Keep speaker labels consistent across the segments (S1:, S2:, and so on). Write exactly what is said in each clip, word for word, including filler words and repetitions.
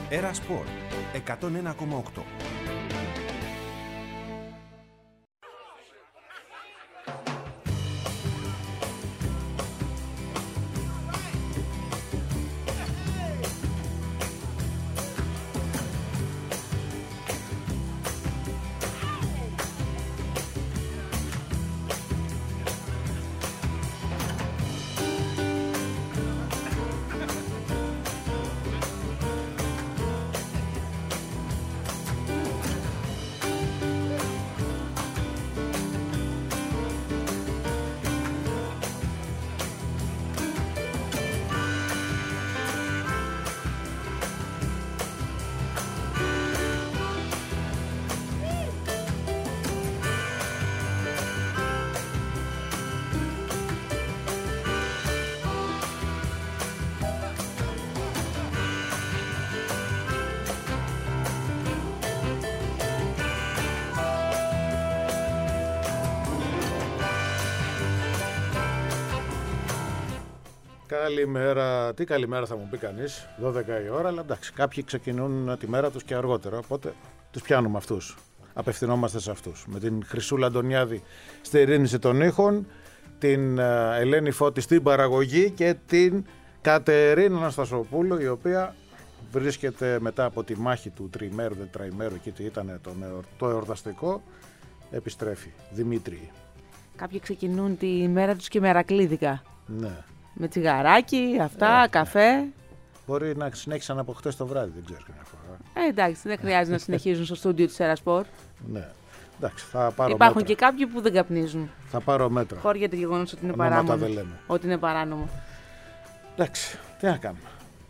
S1: Έρα Σπορ εκατόν ένα κόμμα οκτώ.
S2: Καλημέρα. Τι καλημέρα θα μου πει κανείς, δώδεκα η ώρα, αλλά εντάξει, κάποιοι ξεκινούν τη μέρα τους και αργότερα, οπότε τους πιάνουμε αυτούς. Απευθυνόμαστε σε αυτούς. Με την Χρυσούλα Αντωνιάδη στη ρύθμιση των ήχων, την Ελένη Φώτη στην παραγωγή και την Κατερίνα Αναστασοπούλου, η οποία βρίσκεται μετά από τη μάχη του τριημέρου, τετραημέρου, εκεί τι ήταν το, το εορταστικό, επιστρέφει. Δημήτρη.
S3: Κάποιοι ξεκινούν τη μέρα τους και μερακλίδικα.
S2: Ναι. Με
S3: τσιγαράκι, αυτά, ε, καφέ. Ναι.
S2: Μπορεί να συνέχισαν από χτες το βράδυ, δεν ξέρω καμιά φορά.
S3: Ε, εντάξει, δεν χρειάζεται να συνεχίζουν στο στούντιο της Έρα Σπορ.
S2: Ναι. Εντάξει, θα πάρω
S3: Υπάρχουν
S2: μέτρα.
S3: Και κάποιοι που δεν καπνίζουν.
S2: Θα πάρω μέτρα.
S3: Χώρια το γεγονός ότι είναι παράνομο. Ότι είναι παράνομο.
S2: Εντάξει, τι να κάνουμε.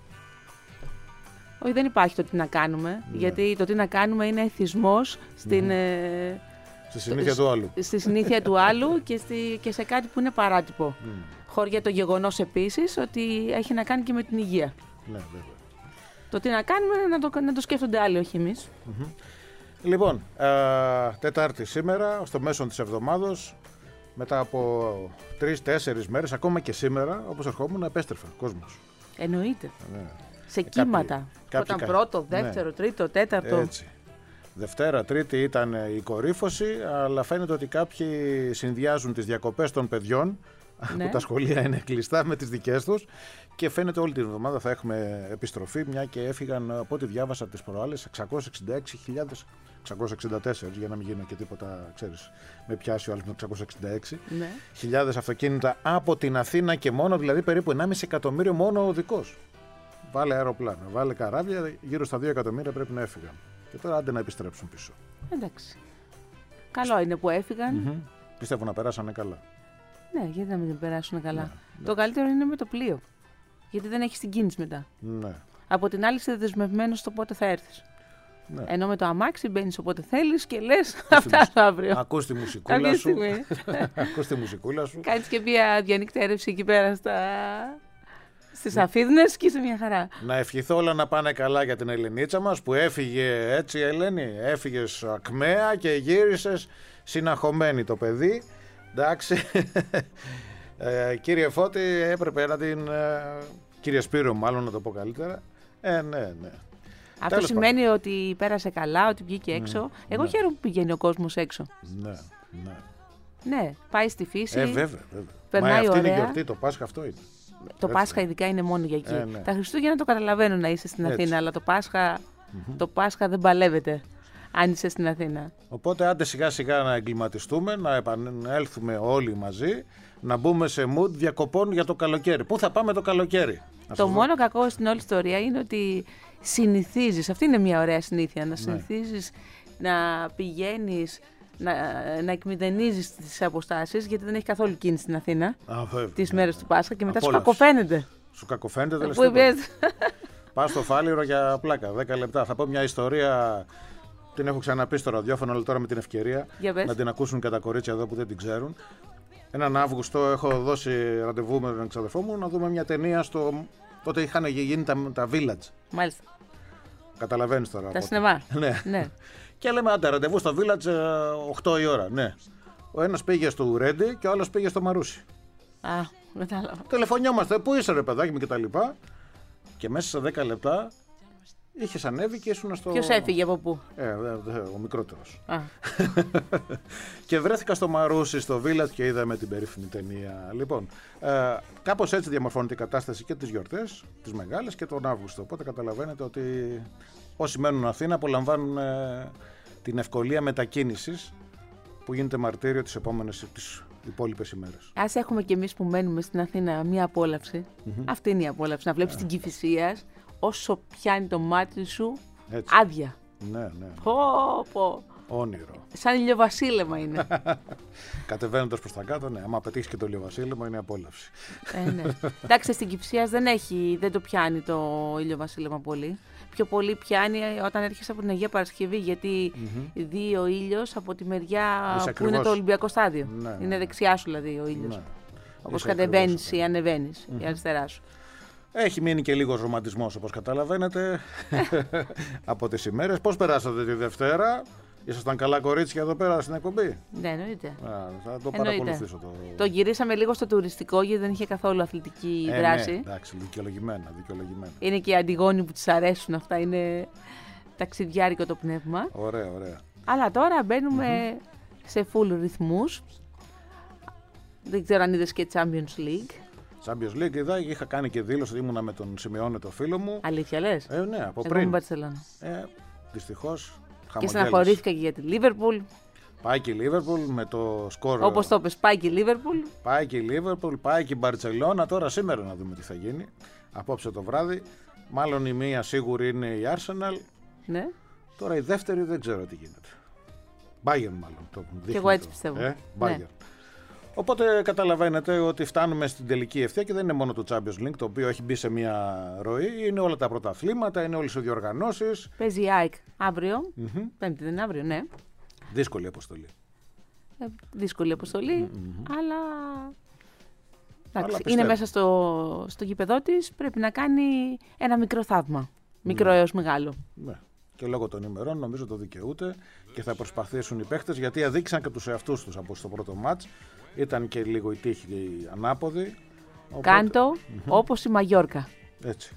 S3: Όχι, δεν υπάρχει το τι να κάνουμε. Ναι. Γιατί το τι να κάνουμε είναι εθισμός στην. Mm. Ε,
S2: στη συνήθεια του άλλου.
S3: Στη συνήθεια του άλλου και, στη, και σε κάτι που είναι παράτυπο. Mm. Χώρια το γεγονός επίσης ότι έχει να κάνει και με την υγεία.
S2: Ναι, βέβαια.
S3: Το τι να κάνουμε είναι να το, να το σκέφτονται άλλοι, όχι εμείς.
S2: Mm-hmm. Λοιπόν, α, Τετάρτη σήμερα, στο μέσο της εβδομάδος, μετά από τρεις-τέσσερις μέρες, ακόμα και σήμερα, όπως ερχόμουν, επέστρεφα κόσμος.
S3: Εννοείται.
S2: Ναι.
S3: Σε κύματα. Κάποιοι, Όταν πρώτο, δεύτερο, ναι. τρίτο, τέταρτο.
S2: Έτσι. Δευτέρα, Τρίτη ήταν η κορύφωση, αλλά φαίνεται ότι κάποιοι συνδυάζουν τις διακοπές των παιδιών, ναι. που τα σχολεία είναι κλειστά, με τις δικές τους, και φαίνεται όλη την εβδομάδα θα έχουμε επιστροφή, μια και έφυγαν, από ό,τι διάβασα τις προάλλες, εξακόσιες εξήντα έξι χιλιάδες, εξακόσιες εξήντα τέσσερα, για να μην γίνει και τίποτα, ξέρεις, με πιάσει ο άλλος με εξακόσιες εξήντα έξι, ναι. χιλιάδες αυτοκίνητα από την Αθήνα και μόνο, δηλαδή περίπου ενάμιση εκατομμύριο μόνο οδικός. Βάλε αεροπλάνα, βάλε καράβια, γύρω στα δύο εκατομμύρια πρέπει να έφυγαν. Και τώρα άντε να επιστρέψουν πίσω.
S3: Εντάξει. Καλό είναι που έφυγαν.
S2: Mm-hmm. Πιστεύω να περάσανε καλά.
S3: Ναι, γιατί να μην περάσουν καλά.
S2: Ναι,
S3: το καλύτερο είναι με το πλοίο. Γιατί δεν έχεις την κίνηση μετά.
S2: Ναι.
S3: Από την άλλη είσαι δεσμευμένος στο πότε θα έρθεις.
S2: Ναι.
S3: Ενώ με το αμάξι μπαίνεις όποτε θέλεις και λες αυτά αύριο.
S2: Ακούς τη μουσικούλα σου. Ακούς τη μουσικούλα σου.
S3: Κάνεις και μια διανυκτέρευση εκεί πέρα στα... στις Αφίδνες και είσαι μια χαρά.
S2: Να ευχηθώ όλα να πάνε καλά για την Ελληνίτσα μας που έφυγε έτσι, Ελένη. Έφυγες ακμαία και γύρισες συναχωμένη το παιδί. Εντάξει. ε, κύριε Φώτη, έπρεπε να την... Ε, κύριε Σπύρο, μάλλον να το πω καλύτερα. Ε, ναι, ναι.
S3: Αυτό Τέλος σημαίνει πάνω. Ότι πέρασε καλά, ότι βγήκε έξω. Mm, Εγώ ναι. χαίρομαι που πηγαίνει ο κόσμος έξω.
S2: Ναι, ναι.
S3: Ναι, πάει στη φύση.
S2: Ε, βέβαια, βέβαια.
S3: Περνάει
S2: Μα αυτή
S3: ωραία.
S2: είναι η γιορτή, το Πάσχα αυτό είναι.
S3: Το
S2: Έτσι.
S3: Πάσχα ειδικά είναι μόνο για εκεί.
S2: Ε, ναι.
S3: Τα Χριστούγεννα το καταλαβαίνω να είσαι στην
S2: Έτσι.
S3: Αθήνα, αλλά το Πάσχα, mm-hmm. το Πάσχα δεν παλεύεται αν είσαι στην Αθήνα.
S2: Οπότε άντε σιγά σιγά να εγκληματιστούμε, να επανέλθουμε όλοι μαζί, να μπούμε σε mood διακοπών για το καλοκαίρι. Πού θα πάμε το καλοκαίρι?
S3: Το μόνο κακό στην όλη ιστορία είναι ότι συνηθίζεις, αυτή είναι μια ωραία συνήθεια, να συνηθίζεις ναι. να πηγαίνεις, να, να εκμηδενίζεις τις αποστάσεις, γιατί δεν έχει καθόλου κίνηση στην Αθήνα τις μέρες του Πάσχα και μετά σου κακοφαίνεται.
S2: Σου κακοφαίνεται, δεν λες
S3: τίποτα.
S2: Πας στο Φάληρο για πλάκα, δέκα λεπτά. Θα πω μια ιστορία, την έχω ξαναπεί στο ραδιόφωνο, αλλά τώρα με την ευκαιρία να την ακούσουν και τα κορίτσια εδώ που δεν την ξέρουν. Έναν Αύγουστο έχω δώσει ραντεβού με τον εξαδελφό μου να δούμε μια ταινία στο... Τότε είχαν γίνει τα, τα Village.
S3: Μάλιστα.
S2: Καταλαβαίνεις τώρα.
S3: Τα σινεμά.
S2: Ναι.
S3: ναι.
S2: Και λέμε άντε ραντεβού στο Village οκτώ η ώρα. Ναι. Ο ένας πήγε στο Ρέντι και ο άλλος πήγε στο Μαρούσι.
S3: Α, μετάλαβα.
S2: Τελεφωνιόμαστε. Πού είσαι ρε παιδάκι μου και τα λοιπά. Και μέσα σε δέκα λεπτά Είχες ανέβει και ήσουν στο...
S3: Ποιος έφυγε από πού?
S2: Ε, ε, ε, ο μικρότερος.
S3: Α.
S2: Και βρέθηκα στο Μαρούσι, στο Village και είδαμε την περίφημη ταινία. Λοιπόν, ε, κάπως έτσι διαμορφώνεται η κατάσταση και τις γιορτές, τις μεγάλες και τον Αύγουστο. Οπότε καταλαβαίνετε ότι όσοι μένουν Αθήνα απολαμβάνουν ε, την ευκολία μετακίνησης που γίνεται μαρτύριο τις επόμενες τις υπόλοιπες ημέρες.
S3: Ας έχουμε κι εμείς που μένουμε στην Αθήνα μια απόλαυση. Mm-hmm. Αυτή είναι η απόλαυση. Να βλέπεις yeah. την Κηφισίας όσο πιάνει το μάτι σου
S2: έτσι.
S3: Άδεια.
S2: Ναι, ναι.
S3: Πω, πω.
S2: Όνειρο.
S3: Σαν ηλιοβασίλεμα είναι.
S2: Κατεβαίνοντας προς τα κάτω, ναι. Άμα πετύχεις και το ηλιοβασίλεμα είναι απόλαυση.
S3: Ε, ναι. Εντάξει, στην Κηφισίας δεν, έχει, δεν το πιάνει το ηλιοβασίλεμα πολύ. Πιο πολύ πιάνει όταν έρχεσαι από την Αγία Παρασκευή, γιατί mm-hmm. δει ο ήλιος από τη μεριά
S2: Είσαι
S3: που είναι το Ολυμπιακό στάδιο.
S2: Ναι, ναι.
S3: Είναι δεξιά σου δηλαδή ο ήλιος. Ναι. Όπως
S2: Είσαι
S3: κατεβαίνεις ή ανεβαίνεις, mm-hmm. η αριστερά σου.
S2: Έχει μείνει και λίγος ρομαντισμός, όπως καταλαβαίνετε, από τις ημέρες. Πώς περάσατε τη Δευτέρα? Ήσασταν καλά κορίτσια εδώ πέρα στην εκπομπή?
S3: Ναι, εννοείται.
S2: Α, θα το παρακολουθήσω. Το...
S3: το γυρίσαμε λίγο στο τουριστικό, γιατί δεν είχε καθόλου αθλητική
S2: ε,
S3: δράση.
S2: Ναι, εντάξει, δικαιολογημένα, δικαιολογημένα.
S3: Είναι και οι Αντιγόνοι που τους αρέσουν αυτά, είναι ταξιδιάρικο το πνεύμα.
S2: Ωραία, ωραία.
S3: Αλλά τώρα μπαίνουμε mm-hmm. σε full ρυθμούς. Δεν ξέρω αν είδες και Champions League.
S2: Champions League, είδα, είχα κάνει και δήλωση ότι ήμουνα με τον Σιμεώνε, το φίλο μου.
S3: Αλήθεια λες?
S2: Ε, ναι, από
S3: σε
S2: πριν. Ε, δυστυχώς.
S3: Και στεναχωρήθηκα και για τη Liverpool.
S2: Πάει και η Liverpool με το σκορ.
S3: Όπως το πες, πάει και η Liverpool.
S2: Πάει και η Liverpool, πάει και η Barcelona. Τώρα σήμερα να δούμε τι θα γίνει. Απόψε το βράδυ. Μάλλον η μία σίγουρη είναι η Arsenal.
S3: Ναι.
S2: Τώρα η δεύτερη δεν ξέρω τι γίνεται. Bayern μάλλον. Το
S3: και εγώ έτσι πιστεύω.
S2: Ε, Bayern. Ναι. Οπότε καταλαβαίνετε ότι φτάνουμε στην τελική ευθεία και δεν είναι μόνο το Champions League, το οποίο έχει μπει σε μια ροή. Είναι όλα τα πρωταθλήματα, είναι όλες οι διοργανώσεις.
S3: Παίζει η ΑΕΚ αύριο.
S2: Mm-hmm.
S3: Πέμπτη δεν είναι αύριο, ναι.
S2: Δύσκολη αποστολή.
S3: Ε, δύσκολη αποστολή,
S2: mm-hmm.
S3: αλλά...
S2: αλλά
S3: είναι μέσα στο, στο γήπεδό της, πρέπει να κάνει ένα μικρό θαύμα. Μικρό
S2: ναι.
S3: έως μεγάλο.
S2: Ναι. Και λόγω των ημερών νομίζω το δικαιούται και θα προσπαθήσουν οι παίχτες, γιατί αδείξαν και τους εαυτούς τους από στο πρώτο μάτς. Ήταν και λίγο η τύχη ανάποδη. Οπότε...
S3: Κάντο mm-hmm. όπως η Μαγιόρκα.
S2: Έτσι.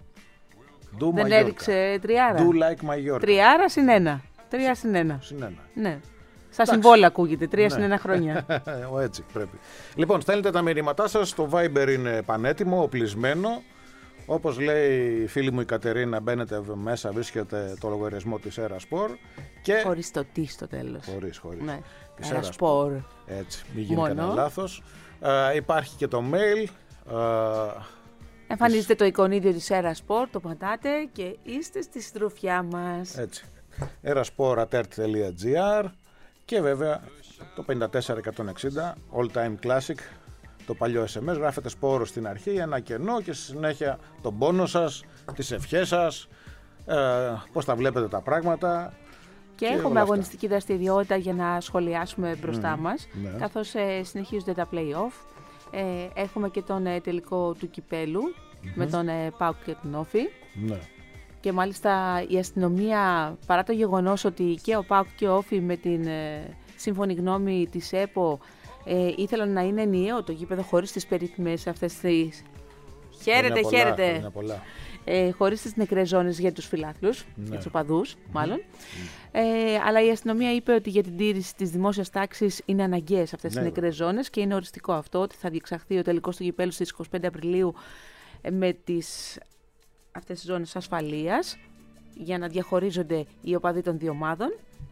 S3: Do δεν Mallorca. Έριξε τριάρα.
S2: Do like Mallorca.
S3: Τριάρα συν ένα. Τρία συν ένα.
S2: Συν ένα.
S3: Ναι. Στα συμβόλαια ακούγεται. Τρία ναι. συν ένα χρόνια.
S2: Έτσι πρέπει. Λοιπόν, στέλνετε τα μηνύματά σας. Το Viber είναι πανέτοιμο, οπλισμένο. Όπως λέει η φίλη μου η Κατερίνα, μπαίνετε μέσα, βρίσκεται το λογαριασμό της Erasport. Και...
S3: Χωρίς το τι στο τέλος.
S2: Χωρίς, χωρίς.
S3: Ναι.
S2: Erasport. Έτσι, μην γίνει κανένα λάθος. Uh, υπάρχει και το mail. Uh,
S3: Εμφανίζεται της... το εικονίδιο της Erasport, το πατάτε και είστε στη συντροφιά μας.
S2: Έτσι. erasport at r t dot g r και βέβαια το πέντε τέσσερα εκατόν εξήντα All Time Classic. Το παλιό ες εμ ες, γράφετε σπόρο στην αρχή, ένα κενό και στη συνέχεια τον πόνο σας, τις ευχές σας, ε, πώς τα βλέπετε τα πράγματα.
S3: Και, και έχουμε αγωνιστική δραστηριότητα για να σχολιάσουμε μπροστά mm, μας,
S2: ναι.
S3: καθώς ε, συνεχίζονται τα play-off. Ε, έχουμε και τον ε, τελικό του κυπέλου mm-hmm. με τον ε, ΠΑΟΚ και την Όφη.
S2: Ναι.
S3: Και μάλιστα η αστυνομία, παρά το γεγονός ότι και ο ΠΑΟΚ και ο Όφη με την ε, σύμφωνη γνώμη της ΕΠΟ Ε, ήθελαν να είναι ενιαίο το γήπεδο χωρίς τις περίφημες αυτές τις... Χαίρετε, πολλά, χαίρετε! Ε, χωρίς τις νεκρές ζώνες για τους φιλάθλους, ναι. για τους οπαδούς μάλλον. Mm. Ε, αλλά η αστυνομία είπε ότι για την τήρηση της δημόσιας τάξης είναι αναγκαίες αυτές ναι. τις νεκρές ζώνες και είναι οριστικό αυτό ότι θα διεξαχθεί ο τελικός του γηπέδου στις είκοσι πέντε Απριλίου με τις... αυτές τις ζώνες ασφαλείας για να διαχωρίζονται οι οπαδοί των δύο ομάδων.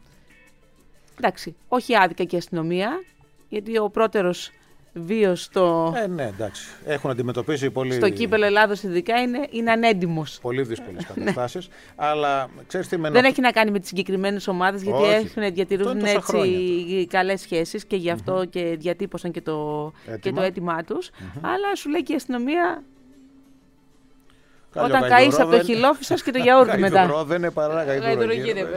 S3: Εντάξει, όχι άδικα και η αστυνομία. Γιατί ο πρώτερος βίος στο...
S2: Ε, ναι, εντάξει. Έχουν αντιμετωπίσει πολύ...
S3: στο κύπελλο Ελλάδος ειδικά είναι, είναι ανέντιμος.
S2: Πολύ δύσκολες καταστάσεις. Αλλά ξέρεις τι με...
S3: Δεν έχει να κάνει με τις συγκεκριμένες ομάδες, γιατί έχουν, διατηρούν έτσι καλές σχέσεις και γι' αυτό mm-hmm. και διατύπωσαν και το, και το αίτημά τους. Mm-hmm. Αλλά σου λέει και η αστυνομία... Καλό όταν καείς από το χυλόφι σας και το γιαούρτι μετά.
S2: Γαϊδουρό δεν είναι παρά γαϊδουρό.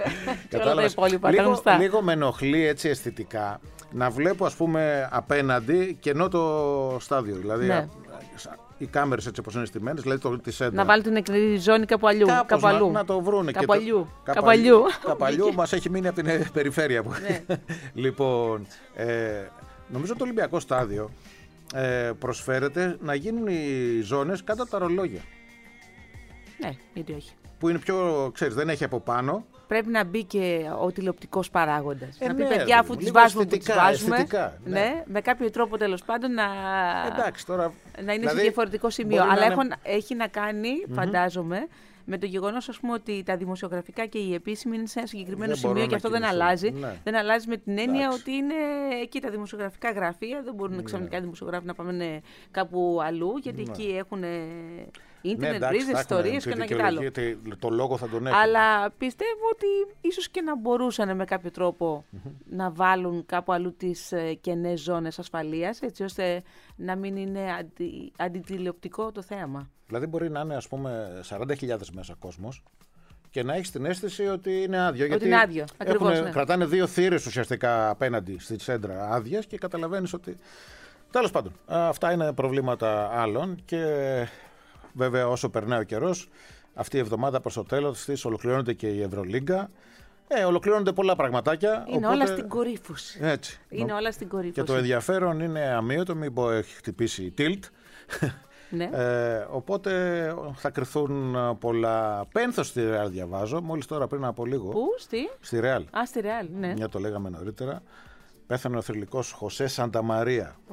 S2: Λίγο, λίγο με ενοχλεί έτσι αισθητικά να βλέπω ας πούμε απέναντι κενό το στάδιο. Δηλαδή ναι. οι κάμερες έτσι όπως είναι στημένες, δηλαδή το, τη σέντα.
S3: Να βάλει την νεκρή ζώνη κάπου αλλού.
S2: Κάπως να, να το βρούνε.
S3: Κάπου αλλού.
S2: Καπαλιού. Καπαλιού μας έχει μείνει από την περιφέρεια. Ναι. Λοιπόν, ε, νομίζω το Ολυμπιακό στάδιο ε, προσφέρεται να γίνουν οι ζώνες κάτω από τα ρολόγια.
S3: Ναι, γιατί όχι.
S2: που είναι πιο, ξέρεις, δεν έχει από πάνω.
S3: Πρέπει να μπει και ο τηλεοπτικός παράγοντας.
S2: Ε,
S3: να πει
S2: ναι,
S3: παιδιά, αφού τις βάζουμε που τις βάζουμε,
S2: αισθητικά, ναι.
S3: ναι, με κάποιο τρόπο τέλος πάντων να,
S2: Εντάξει, τώρα,
S3: να είναι
S2: δηλαδή,
S3: σε διαφορετικό σημείο. Αλλά
S2: να
S3: έχω,
S2: είναι...
S3: έχει να κάνει,
S2: mm-hmm.
S3: φαντάζομαι, με το γεγονός, ας πούμε, ότι τα δημοσιογραφικά και οι επίσημοι είναι σε ένα συγκεκριμένο
S2: δεν
S3: σημείο και αυτό δεν αλλάζει.
S2: Ναι.
S3: Δεν αλλάζει με την έννοια
S2: Εντάξει.
S3: ότι είναι εκεί τα δημοσιογραφικά γραφεία. Δεν μπορούν
S2: ναι.
S3: ξαφνικά οι δημοσιογράφοι να πάνε κάπου αλλού, γιατί
S2: ναι.
S3: εκεί έχουν ίντερνετ,
S2: ναι,
S3: βρίζες, ιστορίες και ένα και άλλο.
S2: Το λόγο θα τον έχει.
S3: Αλλά πιστεύω ότι ίσως και να μπορούσαν με κάποιο τρόπο mm-hmm. να βάλουν κάπου αλλού τις ε, κενές ζώνες ασφαλείας, έτσι ώστε να μην είναι αντι, αντιτηλεοπτικό το θέαμα.
S2: Δηλαδή μπορεί να είναι, ας πούμε, σαράντα χιλιάδες μέσα κόσμος και να έχεις την αίσθηση ότι είναι άδειο.
S3: Ότι
S2: γιατί
S3: είναι άδειο, ακριβώς,
S2: έχουν,
S3: ναι.
S2: κρατάνε δύο θύρες ουσιαστικά απέναντι στη σέντρα άδειες και καταλαβαίνεις ότι... Τέλος πάντων, αυτά είναι προβλήματα άλλων και βέβαια όσο περνάει ο καιρός, αυτή η εβδομάδα προς το τέλος της ολοκληρώνεται και η Ευρωλίγκα. Ε, ολοκληρώνονται πολλά πραγματάκια.
S3: Είναι οπότε... όλα στην κορύφωση.
S2: Έτσι.
S3: Είναι όλα στην κορύφωση.
S2: Και το ενδιαφέρον είναι αμύωτο, μην πω έχει χτυπήσει tilt.
S3: Ναι.
S2: Ε, οπότε θα κρυθούν πολλά. Πένθος στη Ρεάλ διαβάζω, μόλις τώρα πριν από λίγο.
S3: Πού, στη?
S2: Στη Ρεάλ.
S3: Α, στη Ρεάλ, ναι.
S2: Μια το λέγαμε νωρίτερα. Πέθανε ο θρυλικός Χωσέ Σανταμαρία.
S3: Oh.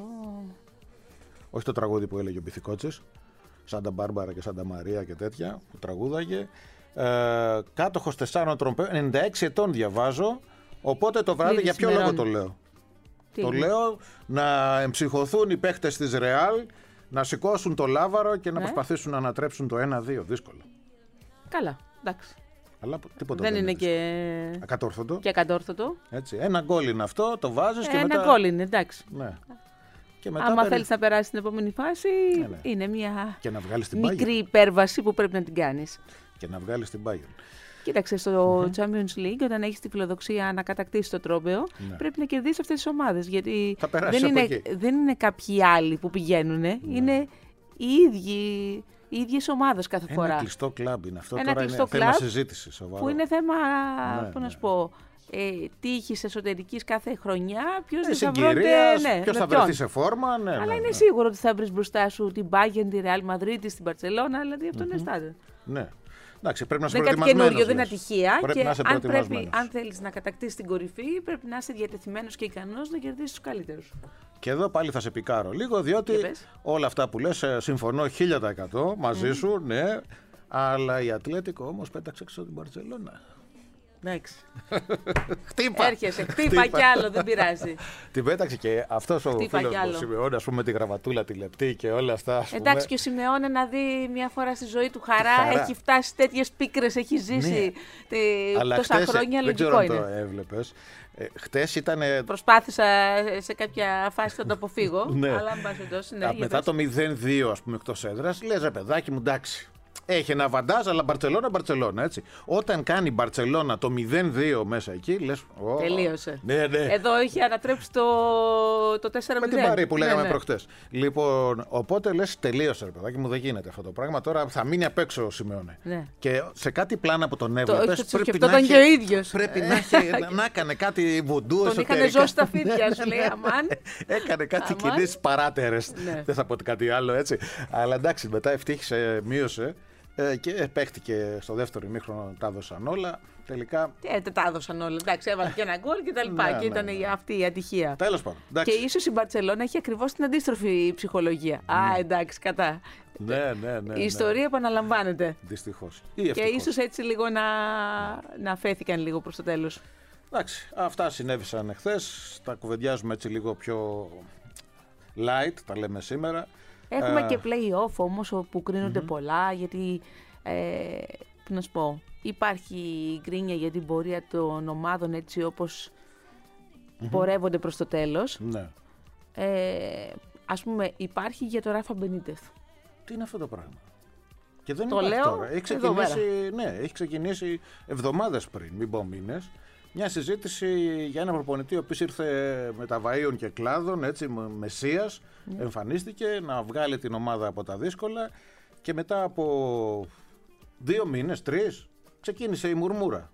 S2: Όχι το τραγούδι που έλεγε ο Μπιθικότσης. Σάντα Μπάρμπαρα και Σάντα Μαρία και τέτοια που τραγούδαγε. Ε, κάτοχος τεσσάρων τρομπέων, ενενήντα έξι ετών διαβάζω. Οπότε το βράδυ, για ποιο λόγο το λέω? Τι το είναι? Λέω να εμψυχωθούν οι παίχτες της Ρεάλ, να σηκώσουν το λάβαρο και να ναι. προσπαθήσουν να ανατρέψουν το ένα δύο. Δύσκολο.
S3: Καλά, εντάξει.
S2: Αλλά τίποτα
S3: δεν,
S2: δεν
S3: είναι,
S2: είναι
S3: και...
S2: ακατόρθωτο.
S3: Και ακατόρθωτο.
S2: Έτσι, ένα γκόλ είναι αυτό, το βάζεις
S3: ε,
S2: και
S3: ένα
S2: μετά...
S3: Ένα γκόλ είναι, εντάξει.
S2: Ναι. Και μετά
S3: άμα
S2: περι... θέλεις
S3: να περάσεις στην επόμενη φάση,
S2: ναι, ναι.
S3: είναι μια
S2: και να βγάλεις την
S3: μικρή
S2: Bayern.
S3: υπέρβαση που πρέπει να την κάνεις.
S2: Και να βγάλεις την Bayern.
S3: Κοίταξε, στο mm-hmm. Champions League, όταν έχεις τη φιλοδοξία να κατακτήσεις το τρόπαιο, ναι. πρέπει να κερδίσεις αυτές τις ομάδες. Γιατί δεν είναι, δεν είναι κάποιοι άλλοι που πηγαίνουν, ναι. είναι οι ίδιοι. Οι ίδιες ομάδες κάθε φορά.
S2: Ένα κλειστό κλαμπ είναι αυτό.
S3: Ένα
S2: τώρα είναι θέμα συζήτηση. Σοβαρό.
S3: Που είναι θέμα,
S2: ναι,
S3: πώς να σου
S2: ναι.
S3: πω, ε, τύχης εσωτερικής κάθε χρονιά. Ποιος
S2: ε,
S3: δεν θα βρει.
S2: Ναι, ποιος θα βρεθεί σε φόρμα. Ναι,
S3: αλλά
S2: ναι,
S3: είναι
S2: ναι.
S3: σίγουρο ότι θα βρεις μπροστά σου την Bayern, τη Real Madrid, την Barcelona. Δηλαδή αυτό mm-hmm. είναι στάδιο.
S2: Ναι. Εντάξει, πρέπει να είσαι
S3: δεν είναι κάτι καινούριο, δεν είναι
S2: λες.
S3: ατυχία.
S2: Πρέπει
S3: και
S2: να είσαι
S3: αν, πρέπει, αν θέλεις να κατακτήσεις την κορυφή, πρέπει να είσαι διατεθειμένος και ικανός να κερδίσεις τους καλύτερους.
S2: Και εδώ πάλι θα σε πικάρω λίγο, διότι όλα αυτά που λες συμφωνώ χίλια τοις εκατό μαζί mm. σου, ναι, αλλά η Ατλέτικο όμως πέταξε έξω την Μπαρτσελώνα.
S3: Εντάξει.
S2: Χτύπα!
S3: Έρχεσαι, χτύπα κι άλλο, δεν πειράζει.
S2: Την πέταξε και αυτός ο φίλος μου, ο Σιμεών, ας πούμε, τη γραβατούλα, τη λεπτή και όλα αυτά. Ας πούμε.
S3: Εντάξει, και ο Σιμεών να δει μια φορά στη ζωή του χαρά, χαρά. έχει φτάσει τέτοιες πίκρες, έχει ζήσει
S2: ναι.
S3: τόσα
S2: χτες,
S3: χρόνια,
S2: δεν
S3: λογικό είναι.
S2: Δεν ξέρω αν το έβλεπες. Ε, χτες ήταν...
S3: Προσπάθησα σε κάποια φάση να το αποφύγω, ναι. αλλά αν πας εντός, ναι.
S2: Μετά το μηδέν δύο, ας πούμε, εκτός έδρας, λες ρε παιδάκι μου, εντάξει. Έχει ένα βαντάζ, αλλά Μπαρτσελώνα, Μπαρτσελώνα, έτσι. Όταν κάνει Μπαρτσελώνα το μηδέν δύο μέσα εκεί, λες... Oh,
S3: τελείωσε.
S2: Ναι, ναι.
S3: Εδώ είχε ανατρέψει το, το τέσσερα μηδέν.
S2: Με την Παρή που λέγαμε
S3: ναι, ναι.
S2: προχτές. Λοιπόν, οπότε λες τελείωσε ρε παιδάκι μου, δεν γίνεται αυτό το πράγμα. Τώρα θα μείνει απ' έξω ο Σιμεώνε.
S3: Ναι.
S2: Και σε κάτι πλάνα που τον έβλεπες,
S3: το,
S2: πρέπει
S3: το
S2: να
S3: και ο ίδιος.
S2: Πρέπει να, έχει, να, να έκανε κάτι βουντού
S3: τον
S2: εσωτερικά.
S3: Τον είχανε ζώσει τα φίδια σου, λέει, αμάν.
S2: Έκανε κάτι κινήσεις παράτερες.
S3: Ναι.
S2: Δεν θα πω κάτι άλλο, έτσι. Αλλά εντάξει, μετά ευτύχησε, μείωσε. Ε, και παίχτηκε στο δεύτερο ημίχρονο, τα έδωσαν όλα. Τελικά.
S3: Ε, τα έδωσαν όλα. Εντάξει, έβαλε και ένα γκολ και τα λοιπά.
S2: Ναι,
S3: και
S2: ναι,
S3: ήταν
S2: ναι.
S3: αυτή η ατυχία.
S2: Τέλος πάντων.
S3: Και ίσως η Μπαρτσελώνα έχει ακριβώς την αντίστροφη ψυχολογία. Ναι. Α, εντάξει, κατά.
S2: Ναι, ναι, ναι.
S3: Η ιστορία
S2: ναι.
S3: επαναλαμβάνεται.
S2: Δυστυχώς.
S3: Και ίσως έτσι λίγο να, να αφέθηκαν λίγο προς το τέλος.
S2: Εντάξει, αυτά συνέβησαν εχθές. Τα κουβεντιάζουμε έτσι λίγο πιο light, τα λέμε σήμερα.
S3: Έχουμε
S2: uh,
S3: και play-off όμως που κρίνονται mm-hmm. πολλά, γιατί, ε, τι να σου πω, υπάρχει γκρίνια για την πορεία των ομάδων έτσι όπως mm-hmm. πορεύονται προς το τέλος.
S2: Ναι.
S3: Ε, ας πούμε, υπάρχει για το Ράφα Μπενίτεθ.
S2: Τι είναι αυτό το πράγμα? Και δεν
S3: το λέω
S2: τώρα. Έχει ξεκινήσει, ναι, έχει ξεκινήσει εβδομάδες πριν, μην πω μήνες. Μια συζήτηση για ένα προπονητή ο οποίος ήρθε με τα βαΐων και κλάδων, έτσι, μεσσίας, mm. εμφανίστηκε να βγάλει την ομάδα από τα δύσκολα και μετά από δύο μήνες, τρεις, ξεκίνησε η μουρμούρα.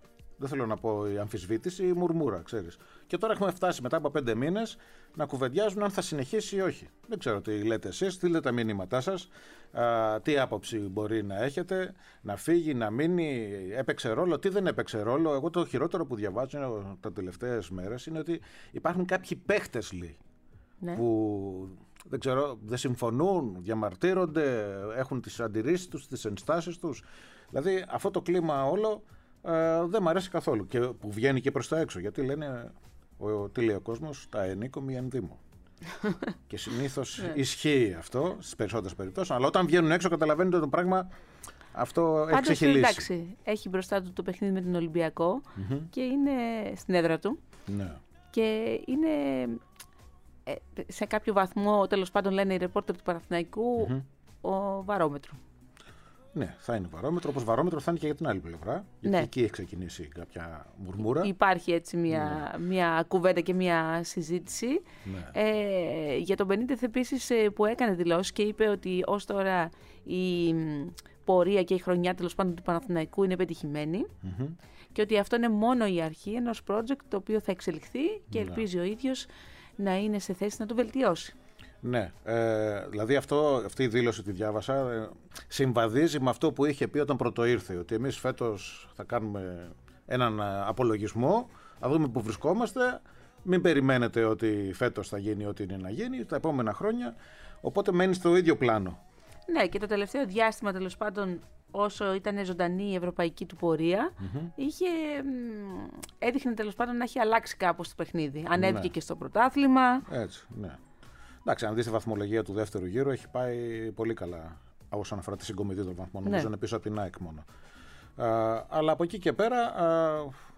S2: δεν θέλω να πω η αμφισβήτηση, η μουρμούρα, ξέρεις. Και τώρα έχουμε φτάσει μετά από πέντε μήνες να κουβεντιάζουν αν θα συνεχίσει ή όχι. Δεν ξέρω τι λέτε εσείς, στείλτε τα μηνύματά σας, α, τι άποψη μπορεί να έχετε, να φύγει, να μείνει, έπαιξε ρόλο, τι δεν έπαιξε ρόλο. Εγώ το χειρότερο που διαβάζω τα τελευταίες μέρες είναι ότι υπάρχουν κάποιοι παίχτες, λέει, ναι. που δεν ξέρω, δεν συμφωνούν, διαμαρτύρονται, έχουν τις αντιρρήσεις τους, τις ενστάσεις τους. Δηλαδή αυτό το κλίμα όλο ε, δεν μου αρέσει καθόλου και που βγαίνει και προς τα έξω, γιατί λένε, ο, τι λέει ο κόσμος, τα ενίκο μη ενδύμω. Και συνήθως ισχύει αυτό στις περισσότερες περιπτώσεις, αλλά όταν βγαίνουν έξω καταλαβαίνετε το πράγμα αυτό έχει ξεχυλήσει.
S3: Εντάξει, έχει μπροστά του το παιχνίδι με τον Ολυμπιακό mm-hmm. και είναι στην έδρα του
S2: ναι.
S3: και είναι ε, σε κάποιο βαθμό, τέλος πάντων λένε οι ρεπόρτερ του Παναθηναϊκού, mm-hmm. ο βαρόμετρο.
S2: Ναι, θα είναι βαρόμετρο, όπως βαρόμετρο θα είναι και για την άλλη πλευρά. Γιατί ναι. εκεί έχει ξεκινήσει κάποια μουρμούρα.
S3: Υπάρχει έτσι μια, ναι. μια κουβέντα και μια συζήτηση. Ναι. Ε, για τον Μπενίτεθ επίσης που έκανε δηλώσεις και είπε ότι ως τώρα η πορεία και η χρονιά τέλος πάντων του Παναθηναϊκού είναι πετυχημένη mm-hmm. και ότι αυτό είναι μόνο η αρχή ενός project το οποίο θα εξελιχθεί και ναι. ελπίζει ο ίδιος να είναι σε θέση να το βελτιώσει.
S2: Ναι, ε, δηλαδή αυτό, αυτή η δήλωση τη διάβασα, ε, συμβαδίζει με αυτό που είχε πει όταν πρωτοήρθε, ότι εμείς φέτος θα κάνουμε έναν απολογισμό, θα δούμε που βρισκόμαστε, μην περιμένετε ότι φέτος θα γίνει ό,τι είναι να γίνει, τα επόμενα χρόνια, οπότε μένει στο ίδιο πλάνο.
S3: Ναι, και το τελευταίο διάστημα τέλος πάντων, όσο ήταν ζωντανή η ευρωπαϊκή του πορεία, mm-hmm. είχε, έδειχνε τέλος πάντων να έχει αλλάξει κάπως το παιχνίδι. Ανέβηκε ναι. και στο πρωτάθλημα.
S2: Έτσι, ναι. Εντάξει, αν δεις τη βαθμολογία του δεύτερου γύρου, έχει πάει πολύ καλά όσον αφορά τη συγκομιδή των βαθμών. Νομίζω ναι. είναι πίσω από την ΑΕΚ μόνο. Α, αλλά από εκεί και πέρα, α,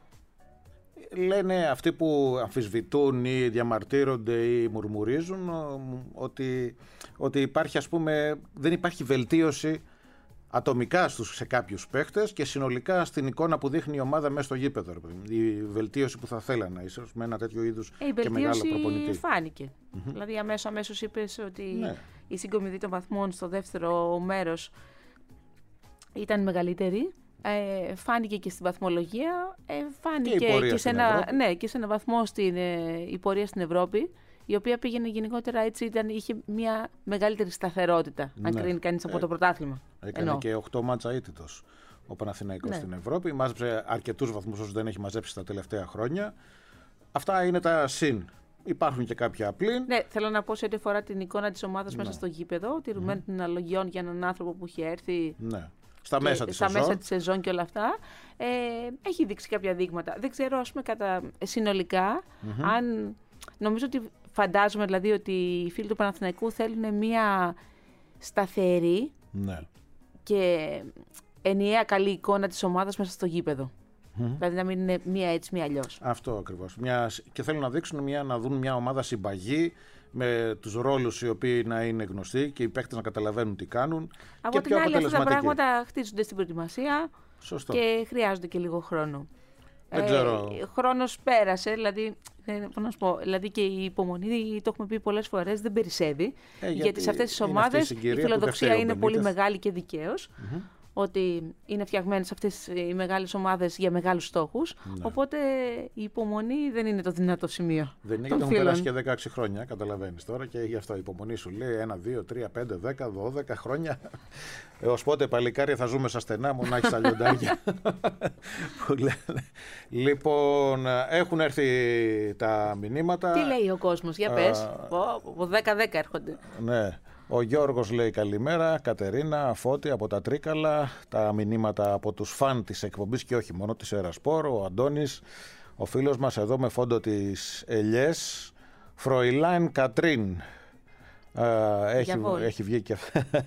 S2: λένε αυτοί που αμφισβητούν ή διαμαρτύρονται ή μουρμουρίζουν ότι, ότι υπάρχει, ας πούμε, δεν υπάρχει βελτίωση ατομικά στους, σε κάποιους παίχτες και συνολικά στην εικόνα που δείχνει η ομάδα μέσα στο γήπεδο. Η βελτίωση που θα θέλανε ίσως με ένα τέτοιο είδους ε, και μεγάλο προπονητή. Η
S3: βελτίωση φάνηκε. Mm-hmm. Δηλαδή αμέσως, αμέσως είπες ότι ναι. η συγκομιδή των βαθμών στο δεύτερο μέρος ήταν μεγαλύτερη. Ε, φάνηκε και στην βαθμολογία, ε, φάνηκε και, και, σε ένα, ναι, και σε ένα βαθμό στην, ε, η πορεία στην Ευρώπη, η οποία πήγαινε γενικότερα έτσι, ήταν, είχε μια μεγαλύτερη σταθερότητα, ναι. αν κρίνει κανείς από ε, το πρωτάθλημα.
S2: Έκανε Εννοώ. και οκτώ μάτσα αίτητος ο Παναθηναϊκός ναι. στην Ευρώπη, μάζεψε αρκετούς βαθμούς όσους δεν έχει μαζέψει τα τελευταία χρόνια. Αυτά είναι τα συν. Υπάρχουν και κάποια πλήν.
S3: Ναι, θέλω να πω σε ό,τι αφορά την εικόνα της ομάδας ναι. μέσα στο γήπεδο, τηρουμένων mm. των αναλογιών για έναν άνθρωπο που έχει έρθει.
S2: Ναι. Στα μέσα της
S3: στα
S2: σεζόν.
S3: μέσα της σεζόν και όλα αυτά, ε, έχει δείξει κάποια δείγματα. Δεν ξέρω, ας πούμε, κατά, συνολικά, mm-hmm. αν νομίζω ότι φαντάζομαι δηλαδή ότι οι φίλοι του Παναθηναϊκού θέλουν μια σταθερή
S2: ναι.
S3: και ενιαία καλή εικόνα της ομάδας μέσα στο γήπεδο. Mm-hmm. Δηλαδή να μην είναι μία έτσι, μία αλλιώς.
S2: Αυτό ακριβώς. Μια... Και θέλουν να δείξουν μια, να δουν μια ομάδα συμπαγή, με τους ρόλους οι οποίοι να είναι γνωστοί και οι παίκτες να καταλαβαίνουν τι κάνουν.
S3: Από
S2: και
S3: την
S2: πιο
S3: άλλη, αυτά τα πράγματα χτίζονται στην προετοιμασία.
S2: Σωστό.
S3: Και χρειάζονται και λίγο χρόνο.
S2: Δεν ξέρω.
S3: Ε, χρόνος πέρασε, δηλαδή, να σου πω, δηλαδή και η υπομονή, το έχουμε πει πολλές φορές, δεν περισσεύει. Ε, γιατί, γιατί σε αυτές τις ομάδες η φιλοδοξία είναι πολύ μεγάλη και δικαίως. Mm-hmm. Ότι είναι φτιαγμένες αυτές οι μεγάλες ομάδες για μεγάλους στόχους. Ναι. Οπότε η υπομονή δεν είναι το δυνατό σημείο.
S2: Δεν είναι, γιατί έχουν περάσει και δεκαέξι χρόνια, καταλαβαίνεις τώρα, και γι' αυτό η υπομονή σου λέει ένα, δύο, τρία, πέντε, δέκα, δώδεκα χρόνια. Έως πότε, παλικάρια, θα ζούμε στα στενά, μονάχη στα λιοντάρια. Που λένε. Λοιπόν, έχουν έρθει τα μηνύματα.
S3: Τι λέει ο κόσμος, για πες. Από δέκα δέκα έρχονται.
S2: Ναι. Ο Γιώργος λέει καλημέρα, Κατερίνα, Φώτη από τα Τρίκαλα, τα μηνύματα από τους φαν της εκπομπής και όχι μόνο της Ερασπόρ, ο Αντώνης, ο φίλος μας εδώ με φόντο της Ελιές, Φροϊλάιν Κατρίν, ε, έχει, έχει, βγει και,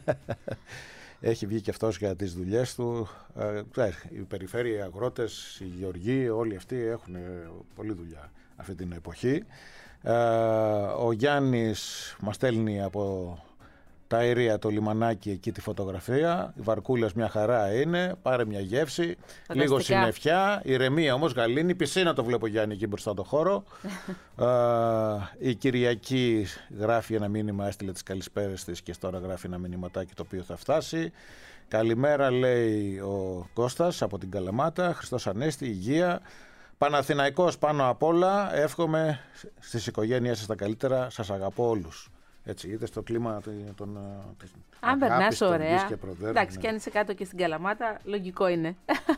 S2: έχει βγει και αυτός για τις δουλειές του, ε, η περιφέρεια, οι αγρότες, οι γεωργοί, όλοι αυτοί έχουν πολλή δουλειά αυτή την εποχή. Ε, ο Γιάννης μας στέλνει από τα αερία, το λιμανάκι, εκεί τη φωτογραφία. Οι βαρκούλες μια χαρά είναι. Πάρε μια γεύση. Φανταστικά. Λίγο συννεφιά. Ηρεμία όμως γαλήνη. Πισίνα το βλέπω Γιάννη εκεί μπροστά το χώρο. uh, η Κυριακή γράφει ένα μήνυμα, έστειλε τις καλησπέρες της και τώρα γράφει ένα μηνυματάκι το οποίο θα φτάσει. Καλημέρα, λέει ο Κώστας από την Καλαμάτα. Χριστός Ανέστη, υγεία. Παναθηναϊκός πάνω απ' όλα. Εύχομαι στις οικογένειές σας τα καλύτερα. Σας αγαπώ όλους. Έτσι, είδες το κλίμα των.
S3: Αν περνάς ωραία. Εντάξει,
S2: ναι.
S3: Και αν είσαι κάτω και στην Καλαμάτα, λογικό είναι.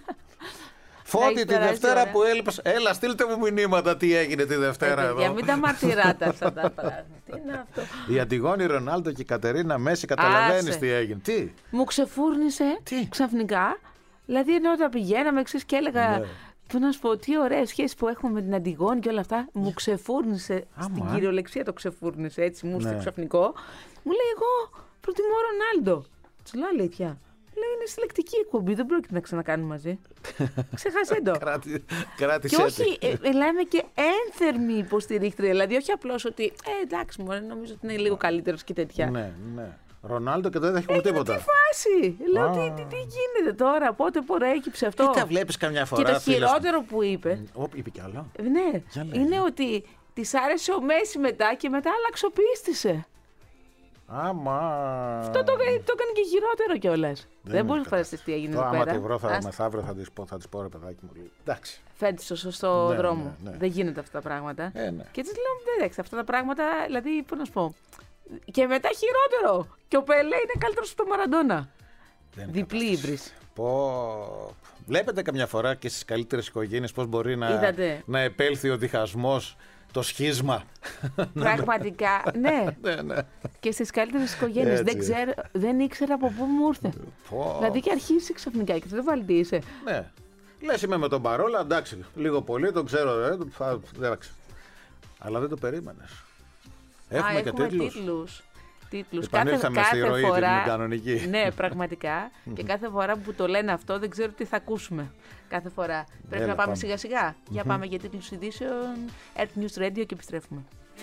S2: Φώτη, τη Δευτέρα που έλειπες. Έλα, στείλτε μου μηνύματα τι έγινε τη Δευτέρα εδώ.
S3: Για μην τα μαρτυράτε αυτά τα πράγματα. Τι είναι αυτό.
S2: Η Αντιγόνη Ρονάλντο και η Κατερίνα Μέση, καταλαβαίνεις τι έγινε. Τι.
S3: Μου ξεφούρνησε τι? ξαφνικά. Δηλαδή, ενώ όταν πηγαίναμε εξής και έλεγα. Ναι. Θέλω να σου πω, τι ωραία σχέση που έχουμε με την Αντιγόνη και όλα αυτά. Μου ξεφούρνησε. Άμα. Στην κυριολεξία το ξεφούρνησε, έτσι μου ήρθε ναι. ξαφνικό. Μου λέει, εγώ προτιμώ Ρονάλντο. Του λέω αλήθεια. Λέει, είναι συλλεκτική εκπομπή, δεν πρόκειται να ξανακάνουμε μαζί. Ξεχάσέ το.
S2: Κράτησε.
S3: Και όχι, ε, λέμε και ένθερμη υποστηρίκτρια. Δηλαδή, όχι απλώς ότι, ε, εντάξει, μου νομίζω ότι είναι λίγο καλύτερος και τέτοια.
S2: Ναι, ναι. Ρονάλντο και δεν δέχομαι τίποτα.
S3: Τι φάση! Λέω, τι, τι, τι γίνεται τώρα, πότε προέκυψε αυτό.
S2: Τι τα βλέπεις καμιά φορά.
S3: Και το χειρότερο που είπε.
S2: Ω, είπε κι άλλο.
S3: Ναι, είναι ότι της άρεσε ο Μέση μετά και μετά αλλαξοπίστησε.
S2: Άμα.
S3: Αυτό το, το έκανε και χειρότερο κιόλας. Δεν, δεν μπορεί να φανταστείς τι έγινε εδώ πέρα.
S2: Άμα τη βρω, θα, μεθαύριο θα της πω, θα της πω, ρε παιδάκι μου. Εντάξει.
S3: Φέρνει στο σωστό
S2: ναι,
S3: δρόμο.
S2: Ναι, ναι.
S3: Δεν γίνονται αυτά τα πράγματα.
S2: Ε, ναι.
S3: Και της λέω, εντάξει, αυτά τα πράγματα, δηλαδή, πώς να σου πω. Και μετά χειρότερο. Και ο Πελέ είναι καλύτερος από τον Μαραντόνα. Διπλή ύβριση.
S2: Πω. Βλέπετε καμιά φορά και στις καλύτερες οικογένειες πώς μπορεί να, να επέλθει ο διχασμός, το σχίσμα.
S3: Πραγματικά, ναι.
S2: ναι, ναι.
S3: Και στις καλύτερες οικογένειες. Δεν, ξέρω, δεν ήξερα από πού μου ήρθε. Πω. Δηλαδή και αρχίσει ξαφνικά και δεν βαλτίησε.
S2: Ναι. Λες είμαι με τον Παρόλα, εντάξει, λίγο πολύ, τον ξέρω, ε, θα, εντάξει. Αλλά δεν το περίμενες. Έχουμε
S3: Α,
S2: και
S3: έχουμε
S2: τίτλους.
S3: τίτλους. Τίτλους.
S2: Κάθε,
S3: κάθε,
S2: κάθε στη ροή
S3: φορά,
S2: την κανονική.
S3: Ναι, πραγματικά. Και κάθε φορά που το λένε αυτό δεν ξέρω τι θα ακούσουμε. Κάθε φορά. Πρέπει
S2: Έλα,
S3: να πάμε
S2: πάμε.
S3: σιγά σιγά. Για πάμε για τίτλους ειδήσεων. Earth News Radio και επιστρέφουμε.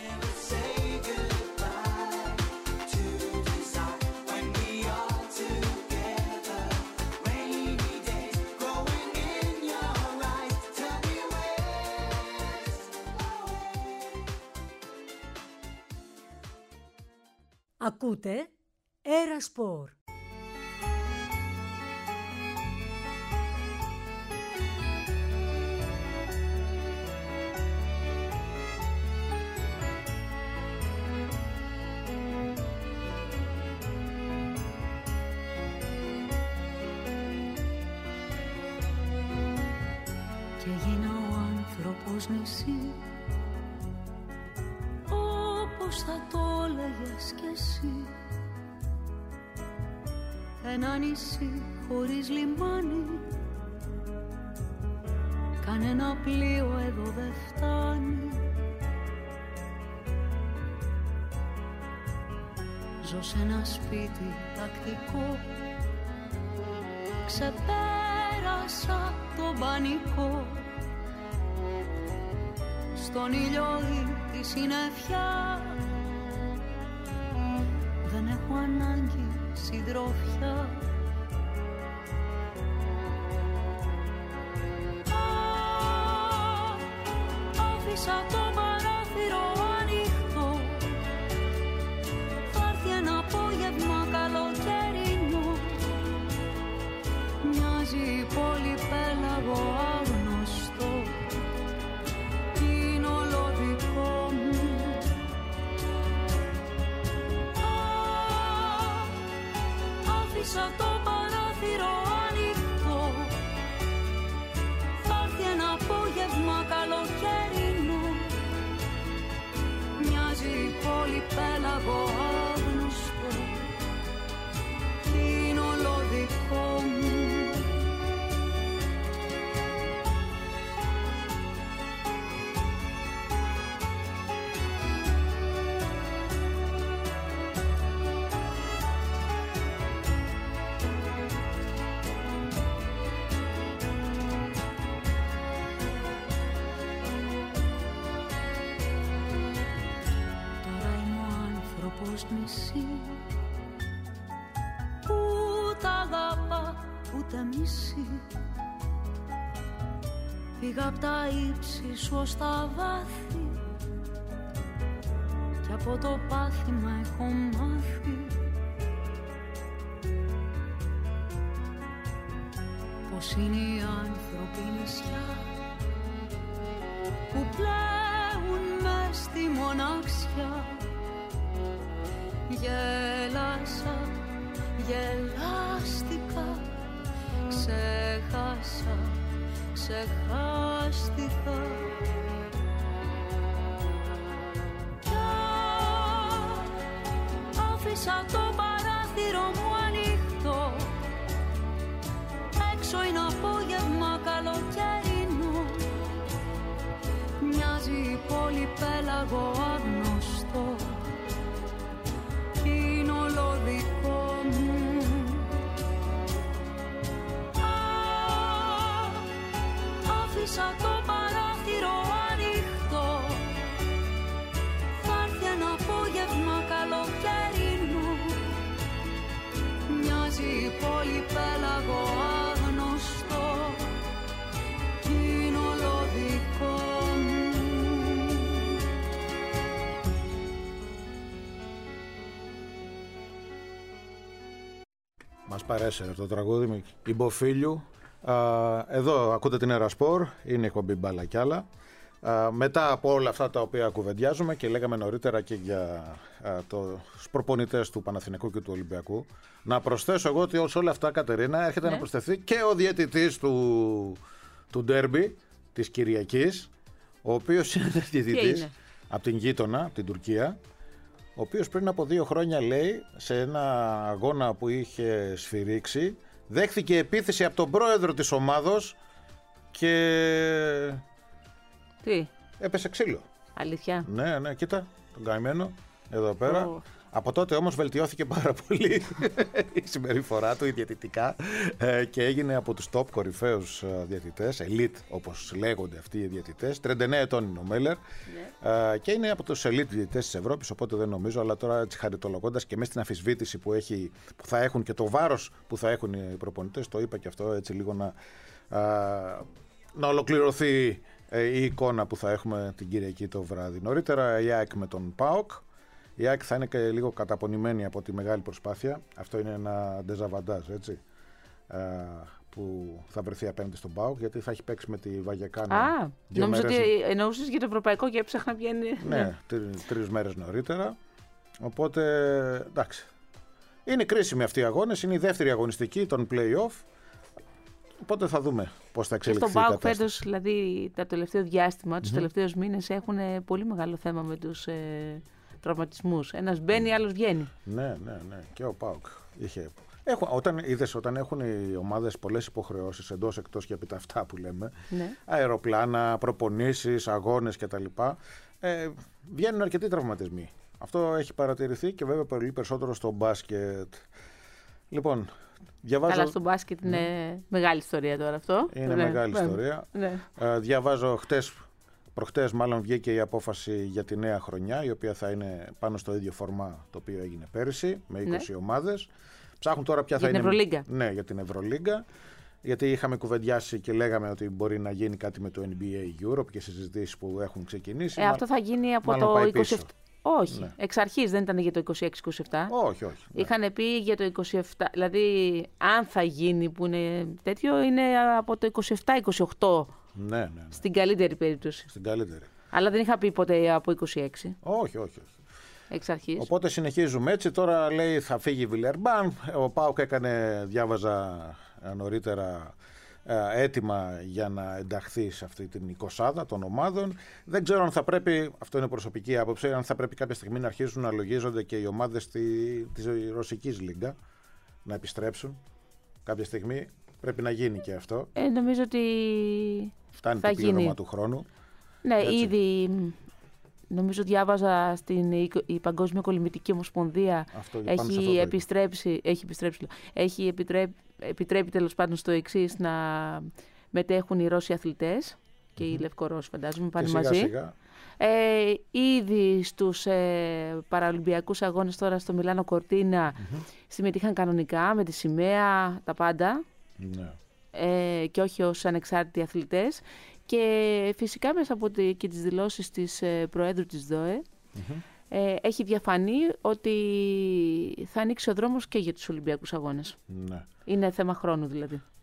S4: Ακούτε Έρα Σπορ.
S5: Και έγινα ο άνθρωπος νησί, όπως θα το έλεγες κι εσύ. Ένα νησί χωρίς λιμάνι, κανένα πλοίο εδώ δεν φτάνει. Ζω σε ένα σπίτι τακτικό, ξεπέρασα τον πανικό. Στον ήλιο ή τη συννεφιά δεν έχω ανάγκη συντροφιά. Α, άφησα το παράθυρο ανοιχτό, θα έρθει ένα απόγευμα καλοκαιρινό. Μοιάζει η πόλη πέλαγο άγνωστο, είναι όλο δικό μου. Άφησα το παράθυρο ανοιχτό, θα έρθει ένα απόγευμα καλοκαιρινό. Μοιάζει η πόλη πέλαγο άγνωστο, είναι όλο δικό μου. Νησί, ούτε αγάπα ούτε μισή. Πήγα απ' τα ύψη σου ως τα βάθη, κι από το πάθημα έχω μάθει πως είναι οι άνθρωποι νησιά που πλέουν μες στη μοναξιά. Γέλασα, γελάστηκα, ξέχασα, ξεχάστηκα. Άφησα το παράθυρο μου ανοιχτό, έξω είναι απόγευμα καλοκαιρινό. Μοιάζει η πόλη πέλαγο άγνωστο, είναι όλο δικό μου. Α, άφησα το παράθυρο ανοιχτό, θα έρθει ένα απόγευμα καλοκαιρινό. Μοιάζει η πόλη πέλαγο άγνωστο, είναι όλο δικό μου.
S2: Μας παρέσαι το τραγούδι με Ιμποφίλιου. Εδώ ακούτε την Ερασπορ, είναι η εκπομπή Μπάλα κι άλλα. Α, μετά από όλα αυτά τα οποία κουβεντιάζουμε και λέγαμε νωρίτερα και για τους προπονητές του Παναθηναϊκού και του Ολυμπιακού, να προσθέσω εγώ ότι σε όλα αυτά, Κατερίνα, έρχεται ναι. να προσθεθεί και ο διαιτητής του, του ντέρμπι της Κυριακής, ο οποίος είναι διαιτητής από την γείτονα, από την Τουρκία, ο οποίος πριν από δύο χρόνια, λέει, σε ένα αγώνα που είχε σφυρίξει, δέχθηκε επίθεση από τον πρόεδρο της ομάδος και...
S3: Τι?
S2: Έπεσε ξύλο.
S3: Αλήθεια?
S2: Ναι, ναι, κοίτα, τον καημένο, εδώ πέρα. Oh. Από τότε όμως βελτιώθηκε πάρα πολύ η συμπεριφορά του, η διαιτητικά, ε, και έγινε από τους top κορυφαίους διαιτητές, elite όπως λέγονται αυτοί οι διαιτητές. τριάντα εννέα ετών είναι ο Μέλλερ, yeah. ε, και είναι από τους elite διαιτητές της Ευρώπης, οπότε δεν νομίζω, αλλά τώρα έτσι χαριτολογώντας και μέσα στην αμφισβήτηση που, έχει, που θα έχουν και το βάρος που θα έχουν οι προπονητές, το είπα και αυτό έτσι λίγο να, ε, να ολοκληρωθεί η εικόνα που θα έχουμε την Κυριακή το βράδυ. Νωρίτερα η ΑΕΚ με τον ΠΑΟΚ. Η ΑΕΚ θα είναι και λίγο καταπονημένη από τη μεγάλη προσπάθεια. Αυτό είναι ένα ντεζαβαντάζ, έτσι, που θα βρεθεί απέναντι στον ΠΑΟΚ, γιατί θα έχει παίξει με τη Βαγεκάνη. Α,
S3: νόμιζα
S2: μέρες...
S3: ότι εννοούσες για το ευρωπαϊκό και έψαχνα ποια είναι.
S2: Ναι, τρεις μέρες νωρίτερα. Οπότε, εντάξει. Είναι κρίσιμοι αυτοί οι αγώνες. Είναι η δεύτερη αγωνιστική των play-off. Οπότε θα δούμε πώς θα εξελιχθεί η κατάσταση.
S3: Στον ΠΑΟΚ φέτος, δηλαδή, το τελευταίο διάστημα, mm-hmm. τους τελευταίους μήνες έχουν πολύ μεγάλο θέμα με τους ε, τραυματισμούς. Ένας μπαίνει, άλλος βγαίνει.
S2: Ναι, ναι, ναι. Και ο ΠΑΟΚ είχε... Έχουν, όταν, είδες, όταν έχουν οι ομάδες πολλές υποχρεώσεις εντός εκτός και επί τα αυτά που λέμε, ναι. αεροπλάνα, προπονήσεις, αγώνες κτλ. Ε, βγαίνουν αρκετοί τραυματισμοί. Αυτό έχει παρατηρηθεί και βέβαια πολύ περισσότερο στο μπάσκετ. Λοιπόν, διαβάζω...
S3: Καλά, στο μπάσκετ είναι mm. μεγάλη ιστορία τώρα αυτό.
S2: Είναι ναι. μεγάλη ναι. ιστορία. Ναι. Ε, διαβάζω χτες, προχτές μάλλον βγήκε η απόφαση για τη νέα χρονιά, η οποία θα είναι πάνω στο ίδιο φορμά το οποίο έγινε πέρυσι, με είκοσι ναι. ομάδες. Ψάχνουν τώρα ποια
S3: για
S2: θα
S3: την
S2: είναι.
S3: Ευρωλίγκα.
S2: Ναι, για την Ευρωλίγκα. Γιατί είχαμε κουβεντιάσει και λέγαμε ότι μπορεί να γίνει κάτι με το N B A Europe και συζητήσεις που έχουν ξεκινήσει.
S3: Ε, Μα... Αυτό θα γίνει από το είκοσι επτά. Όχι, ναι. εξ αρχής δεν ήταν για το είκοσι έξι είκοσι επτά.
S2: Όχι, όχι. Ναι.
S3: Είχαν πει για το είκοσι επτά. Δηλαδή, αν θα γίνει που είναι τέτοιο, είναι από το είκοσι επτά είκοσι οκτώ.
S2: Ναι, ναι, ναι.
S3: Στην καλύτερη περίπτωση.
S2: Στην καλύτερη.
S3: Αλλά δεν είχα πει ποτέ από είκοσι έξι.
S2: Όχι, όχι. όχι.
S3: Εξ αρχής.
S2: Οπότε συνεχίζουμε έτσι. Τώρα λέει θα φύγει η Βιλερμπάν. Ο ΠΑΟΚ έκανε, διάβαζα νωρίτερα, έτοιμα για να ενταχθεί σε αυτή την εικοσάδα των ομάδων. Δεν ξέρω αν θα πρέπει, αυτό είναι προσωπική άποψη, αν θα πρέπει κάποια στιγμή να αρχίσουν να λογίζονται και οι ομάδες της Ρωσικής Λίγκα να επιστρέψουν. Κάποια στιγμή πρέπει να γίνει και αυτό.
S3: Ε, νομίζω ότι
S2: φτάνει
S3: θα
S2: το πλήρωμα
S3: γίνει.
S2: του χρόνου.
S3: Ναι,
S2: έτσι.
S3: Ήδη νομίζω διάβαζα στην η Παγκόσμια Κολυμβητική Ομοσπονδία έχει επιστρέψει, έχει επιστρέψει, έχει επιτρέπει, επιτρέπει τέλος πάντων στο εξής να μετέχουν οι Ρώσοι αθλητές και mm-hmm. οι Λευκορώσοι, φαντάζομαι, πάνε
S2: σιγά,
S3: μαζί.
S2: Σιγά.
S3: Ε, ήδη στους ε, Παραολυμπιακούς Αγώνες τώρα στο Μιλάνο Κορτίνα mm-hmm. συμμετείχαν κανονικά με τη σημαία, τα πάντα
S2: ναι.
S3: ε, και όχι ως ανεξάρτητοι αθλητές. Και φυσικά μέσα από τη, και τις δηλώσεις της ε, Προέδρου της ΔΟΕ mm-hmm. ε, έχει διαφανεί ότι θα ανοίξει ο δρόμος και για τους Ολυμπιακούς Αγώνες.
S2: Ναι.
S3: Είναι θέμα χρόνου δηλαδή.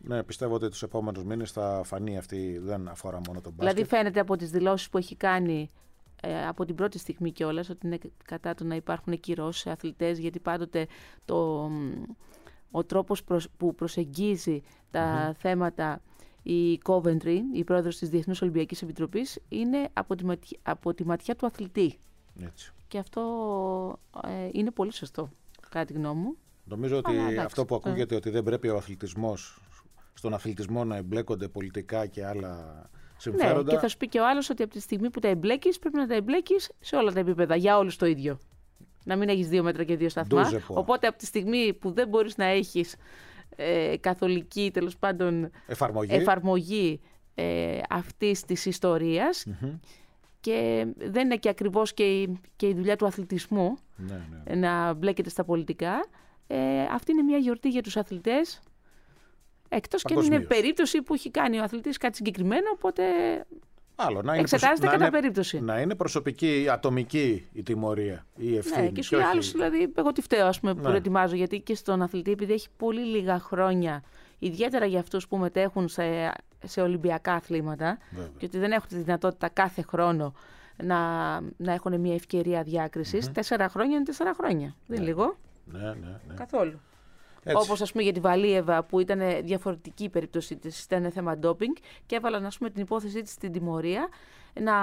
S2: Ναι, πιστεύω ότι τους επόμενους μήνες θα φανεί αυτή, δεν αφορά μόνο τον μπάσκετ.
S3: Δηλαδή φαίνεται από τις δηλώσεις που έχει κάνει ε, από την πρώτη στιγμή κιόλας ότι είναι κατά το να υπάρχουν κυρώσεις σε αθλητές, γιατί πάντοτε το, ο τρόπος προς, που προσεγγίζει τα mm-hmm. θέματα η Coventry, η πρόεδρος της Διεθνούς Ολυμπιακής Επιτροπής, είναι από τη, ματιά, από τη ματιά του αθλητή.
S2: Έτσι.
S3: Και αυτό ε, είναι πολύ σωστό, κατά τη γνώμη μου.
S2: Νομίζω ότι Αλλά, αυτό που ακούγεται, ε. ότι δεν πρέπει ο αθλητισμός, στον αθλητισμό να εμπλέκονται πολιτικά και άλλα συμφέροντα.
S3: Ναι, και θα σου πει και ο άλλος ότι από τη στιγμή που τα εμπλέκεις, πρέπει να τα εμπλέκεις σε όλα τα επίπεδα, για όλους το ίδιο. Να μην έχεις δύο μέτρα και δύο σταθμά. Οπότε από τη στιγμή που δεν μπορείς να έχεις ε, καθολική, τέλος πάντων,
S2: εφαρμογή,
S3: εφαρμογή ε, αυτής της ιστορίας, mm-hmm. και δεν είναι και ακριβώς και η, και η δουλειά του αθλητισμού
S2: ναι, ναι.
S3: να μπλέκεται στα πολιτικά, ε, αυτή είναι μια γιορτή για τους αθλητές. Εκτός και είναι περίπτωση που έχει κάνει ο αθλητής κάτι συγκεκριμένο, οπότε
S2: άλλο, να είναι
S3: εξετάζεται
S2: προσ...
S3: κατά
S2: να
S3: περίπτωση.
S2: Να είναι προσωπική, ατομική η τιμωρία, η ευθύνη.
S3: Ναι, και σου λέει άλλος, δηλαδή, εγώ τι φταίω, ας πούμε, που
S2: ναι.
S3: προετοιμάζω, γιατί και στον αθλητή, επειδή έχει πολύ λίγα χρόνια, ιδιαίτερα για αυτούς που μετέχουν σε, σε Ολυμπιακά αθλήματα, βέβαια. Και ότι δεν έχουν τη δυνατότητα κάθε χρόνο να, να έχουν μια ευκαιρία διάκρισης, mm-hmm. τέσσερα χρόνια είναι τέσσερα χρόνια. Ναι. Δεν είναι λίγο.
S2: Ναι, ναι, ναι.
S3: Καθόλου.
S2: Έτσι.
S3: Όπως ας πούμε για τη Βαλίεβα, που ήταν διαφορετική η περίπτωση της, ήταν θέμα ντόπινγκ και έβαλαν, ας πούμε, την υπόθεσή της στην τιμωρία να,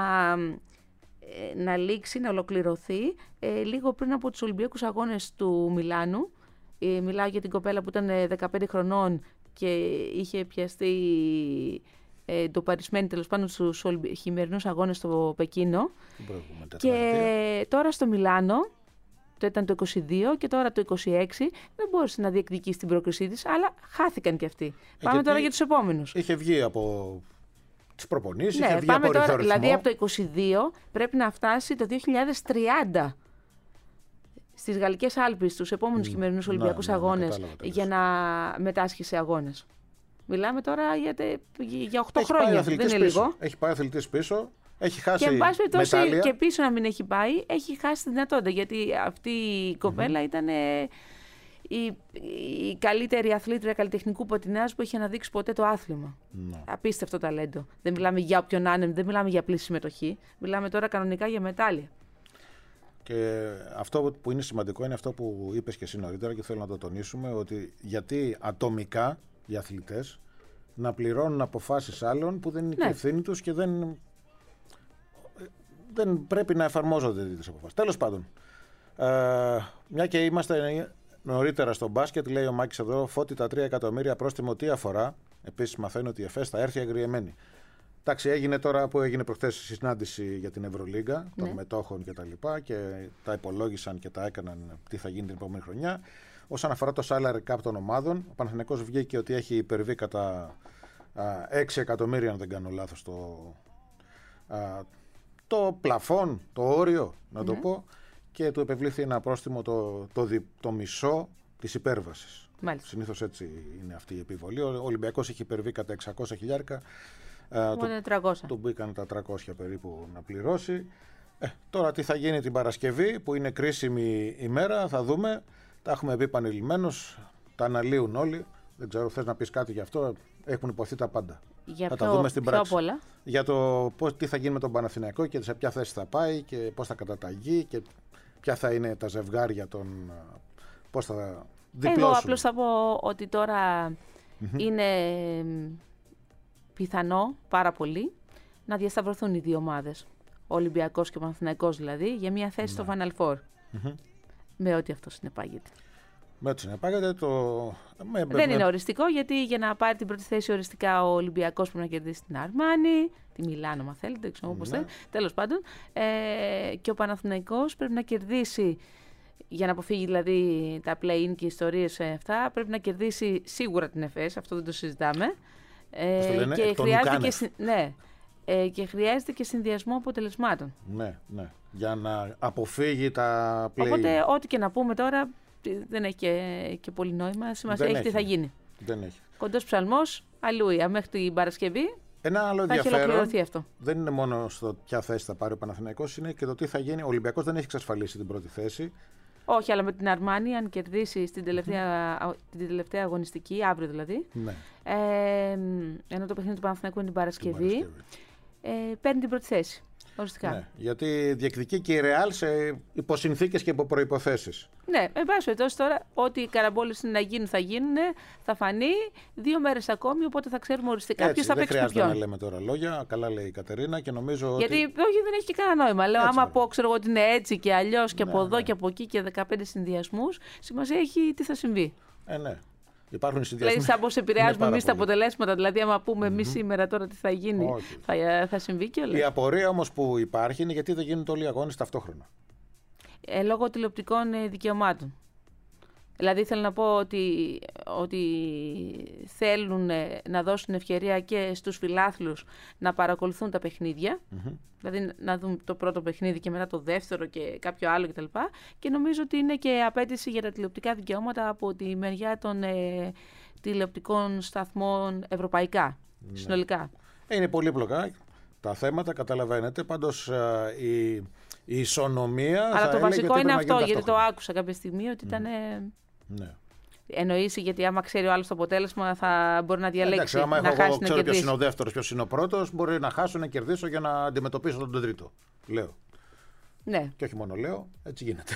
S3: να λήξει, να ολοκληρωθεί ε, λίγο πριν από τους Ολυμπιακούς Αγώνες του Μιλάνου. Ε, μιλάω για την κοπέλα που ήταν δεκαπέντε χρονών και είχε πιαστεί ε, ντοπαρισμένη, τέλος πάντων, στους χειμερινούς αγώνες στο Πεκίνο. Και τώρα στο Μιλάνο, το ήταν το είκοσι δύο και τώρα το είκοσι έξι, δεν μπόρεσε να διεκδικήσει την πρόκρισή της, αλλά χάθηκαν κι αυτοί. Ε, πάμε τώρα για τους επόμενους.
S2: Είχε βγει από τις προπονήσεις,
S3: ναι,
S2: είχε βγει
S3: πάμε
S2: από
S3: τώρα,
S2: ρυθμισμό.
S3: Δηλαδή από το είκοσι δύο πρέπει να φτάσει το δύο χιλιάδες τριάντα στις Γαλλικές Άλπεις, στους επόμενους mm, χειμερινούς Ολυμπιακούς ναι, ναι, αγώνες, ναι, για να μετάσχει σε αγώνες. Μιλάμε τώρα για, τε, για οκτώ
S2: έχει
S3: χρόνια, δεν είναι
S2: πίσω.
S3: λίγο.
S2: Έχει πάει αθλητής πίσω. Έχει χάσει
S3: και εν πάση περιπτώσει
S2: και
S3: πίσω να μην έχει πάει, έχει χάσει τη δυνατότητα. Γιατί αυτή η κοπέλα mm-hmm. ήταν ε, η, η καλύτερη αθλήτρια καλλιτεχνικού πατινάζ που είχε αναδείξει ποτέ το άθλημα. No. Απίστευτο ταλέντο. Δεν μιλάμε για όποιον άνεμ, δεν μιλάμε για απλή συμμετοχή. Μιλάμε τώρα κανονικά για μετάλλια.
S2: Και αυτό που είναι σημαντικό είναι αυτό που είπες και εσύ νωρίτερα και θέλω να το τονίσουμε, ότι γιατί ατομικά οι αθλητές να πληρώνουν αποφάσεις άλλων που δεν είναι ναι. και ευθύνη τους και δεν... δεν πρέπει να εφαρμόζονται τις αποφάσεις. Τέλος πάντων, ε, μια και είμαστε νωρίτερα στο μπάσκετ, λέει ο Μάκης εδώ, Φώτη, τα τρία εκατομμύρια πρόστιμο τι αφορά. Επίσης μαθαίνω ότι η ΕΦΕΣ θα έρθει αγριεμένη. Εντάξει, έγινε τώρα που έγινε προχθές η συνάντηση για την Ευρωλίγκα των ναι. μετόχων και τα λοιπά και τα υπολόγισαν και τα έκαναν τι θα γίνει την επόμενη χρονιά. Όσον αφορά το salary cap των ομάδων, ο Παναθηναϊκός βγήκε ότι έχει υπερβεί κατά α, έξι εκατομμύρια, αν δεν κάνω λάθος, το... Α, το πλαφόν, το όριο, να το mm. πω, και του επευλήθη ένα πρόστιμο το, το, το, το μισό της υπέρβασης. Συνήθως έτσι είναι αυτή η επιβολή. Ο Ολυμπιακός έχει υπερβεί κατά εξακόσια χιλιάρικα. Του μπήκαν τα τριακόσια περίπου να πληρώσει. Ε, τώρα τι θα γίνει την Παρασκευή, που είναι κρίσιμη ημέρα, θα δούμε. Τα έχουμε πει πανελειμμένως, τα αναλύουν όλοι. Δεν ξέρω, θες να πεις κάτι γι' αυτό, έχουν υποθεί τα πάντα.
S3: Για
S2: θα
S3: ποιο,
S2: τα δούμε στην πράξη.
S3: Πολλά.
S2: Για το πώς, τι θα γίνει με τον Παναθηναϊκό και σε ποια θέση θα πάει και πώς θα καταταγεί και ποια θα είναι τα ζευγάρια των... πώς θα διπλώσουν.
S3: Εγώ απλώς θα πω ότι τώρα mm-hmm. είναι πιθανό πάρα πολύ να διασταυρωθούν οι δύο ομάδες. Ο Ολυμπιακός και ο Παναθηναϊκός δηλαδή, για μια θέση ναι. στο Final Four. Mm-hmm. Με ό,τι αυτό συνεπάγεται.
S2: Με ό,τι συνεπάγεται το... Με,
S3: Δεν
S2: με...
S3: είναι οριστικό, γιατί για να πάρει την πρώτη θέση οριστικά ο Ολυμπιακός πρέπει να κερδίσει την Αρμάνη, τη Μιλάνο, αν θέλετε, δεν ξέρω πώς ναι. θέλει. Τέλος πάντων. Ε, και ο Παναθηναϊκός πρέπει να κερδίσει, για να αποφύγει δηλαδή τα play-in και ιστορίες αυτά, πρέπει να κερδίσει σίγουρα την ΕΦΕΣ, αυτό δεν το συζητάμε.
S2: Ε, το λένε,
S3: και, χρειάζεται και, ναι, ε, και χρειάζεται και συνδυασμό αποτελεσμάτων.
S2: Ναι, ναι. Για να αποφύγει τα play-in.
S3: Οπότε, ό,τι και να πούμε τώρα, δεν έχει και, και πολύ νόημα. Σημασία έχει, έχει τι θα γίνει.
S2: Δεν έχει.
S3: Κοντός ψαλμός, αλλούια, μέχρι την Παρασκευή.
S2: Ένα άλλο
S3: θα
S2: ενδιαφέρον
S3: έχει αυτό.
S2: Δεν είναι μόνο στο ποια θέση θα πάρει ο Παναθηναϊκός, είναι και το τι θα γίνει. Ο Ολυμπιακός δεν έχει εξασφαλίσει την πρώτη θέση.
S3: Όχι, αλλά με την Αρμάνι, αν κερδίσει στην τελευταία, την τελευταία αγωνιστική, αύριο δηλαδή. Ναι. Ε, ενώ το παιχνίδι του Παναθηναϊκού είναι την Παρασκευή. Την Παρασκευή. Ε, παίρνει την πρώτη θέση. Οριστικά. Ναι,
S2: γιατί διεκδικεί και η Ρεάλ σε υποσυνθήκες και υπό προϋποθέσεις.
S3: Ναι, εν πάση περιπτώσει τώρα, ό,τι οι καραμπόλες είναι να γίνουν, θα γίνουν, θα φανεί. Δύο μέρες ακόμη, οπότε θα ξέρουμε οριστικά ποιος θα παίξει ποιον.
S2: Δεν χρειάζεται να λέμε τώρα λόγια. Καλά λέει η Κατερίνα και νομίζω.
S3: Γιατί
S2: ότι...
S3: όχι, δεν έχει και κανένα νόημα. Λέω, έτσι, άμα πω ξέρω εγώ ότι είναι έτσι και αλλιώς και ναι, από εδώ ναι. και από εκεί και δεκαπέντε συνδυασμούς, σημασία έχει τι θα συμβεί.
S2: Ε, ναι. Υπάρχουν συνδυασμοί.
S3: Δηλαδή, σαν πώς επηρεάζουμε εμείς τα αποτελέσματα. Δηλαδή, άμα πούμε εμείς mm-hmm. σήμερα τώρα τι θα γίνει, θα, θα συμβεί κιόλας.
S2: Η απορία όμως που υπάρχει είναι γιατί δεν γίνονται όλοι οι αγώνες ταυτόχρονα.
S3: Ε, λόγω τηλεοπτικών ε, δικαιωμάτων. Δηλαδή, θέλω να πω ότι, ότι θέλουν ε, να δώσουν ευκαιρία και στους φιλάθλους να παρακολουθούν τα παιχνίδια. Mm-hmm. Δηλαδή, να δουν το πρώτο παιχνίδι και μετά το δεύτερο και κάποιο άλλο κτλ. Και, και νομίζω ότι είναι και απέτηση για τα τηλεοπτικά δικαιώματα από τη μεριά των ε, τηλεοπτικών σταθμών ευρωπαϊκά, ναι. συνολικά.
S2: Είναι πολύπλοκα τα θέματα, καταλαβαίνετε. Πάντως ε, η, η ισονομία.
S3: Αλλά
S2: θα
S3: το βασικό είναι αυτό, γιατί το άκουσα κάποια στιγμή ότι
S2: mm.
S3: ήταν.
S2: Ναι.
S3: Εννοήσει, γιατί άμα ξέρει ο άλλος το αποτέλεσμα θα μπορεί να διαλέξει.
S2: Εντάξει, άμα
S3: να
S2: έχω,
S3: χάσει,
S2: εγώ ξέρω
S3: να
S2: ποιος είναι ο δεύτερος, ποιος είναι ο πρώτος, μπορεί να χάσω, να κερδίσω για να αντιμετωπίσω τον τρίτο. Λέω.
S3: Ναι.
S2: Και όχι μόνο λέω, έτσι γίνεται.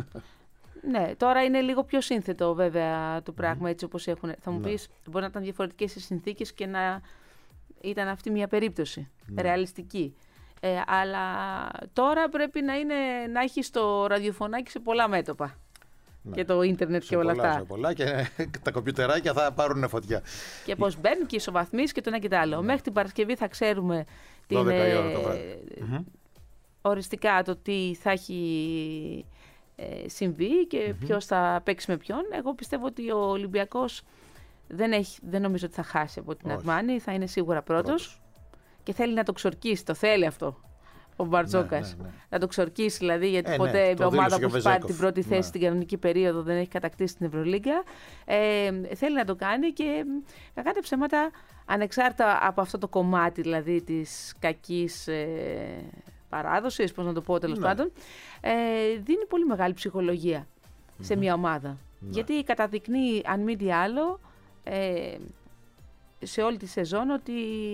S3: Ναι, τώρα είναι λίγο πιο σύνθετο βέβαια το πράγμα mm. έτσι όπως έχουν. Θα μου ναι. πεις, μπορεί να ήταν διαφορετικές οι συνθήκες και να ήταν αυτή μια περίπτωση ναι. ρεαλιστική. Ε, αλλά τώρα πρέπει να, είναι, να έχει το ραδιοφωνάκι σε πολλά μέτωπα. Ναι. Και το ίντερνετ και όλα
S2: πολλά,
S3: αυτά.
S2: Σε πολλά και τα κομπιουτεράκια θα πάρουν φωτιά.
S3: Και πώς μπαίνουν και οι ισοβαθμίσεις και το ένα και το άλλο. Ναι. Μέχρι την Παρασκευή θα ξέρουμε την,
S2: ε,
S3: ε, οριστικά το τι θα έχει ε, συμβεί και mm-hmm. ποιος θα παίξει με ποιον. Εγώ πιστεύω ότι ο Ολυμπιακός δεν, έχει, δεν νομίζω ότι θα χάσει από την Αρμάνι. Θα είναι σίγουρα πρώτος. πρώτος. Και θέλει να το ξορκίσει. Το θέλει αυτό. Ο Μπαρτζόκας. Ναι, ναι, ναι. Να το ξορκίσει δηλαδή, γιατί ε, ποτέ ναι, η ομάδα που έχει πάρει την πρώτη θέση ναι. στην κανονική περίοδο δεν έχει κατακτήσει την Ευρωλίγκα. Ε, θέλει να το κάνει και κακά τα ψέματα, ανεξάρτητα από αυτό το κομμάτι δηλαδή της κακής ε, παράδοσης, πώς να το πω τέλος ναι. πάντων, ε, δίνει πολύ μεγάλη ψυχολογία mm-hmm. σε μια ομάδα. Ναι. Γιατί καταδεικνύει, αν μη τι άλλο, ε, σε όλη τη σεζόν ότι,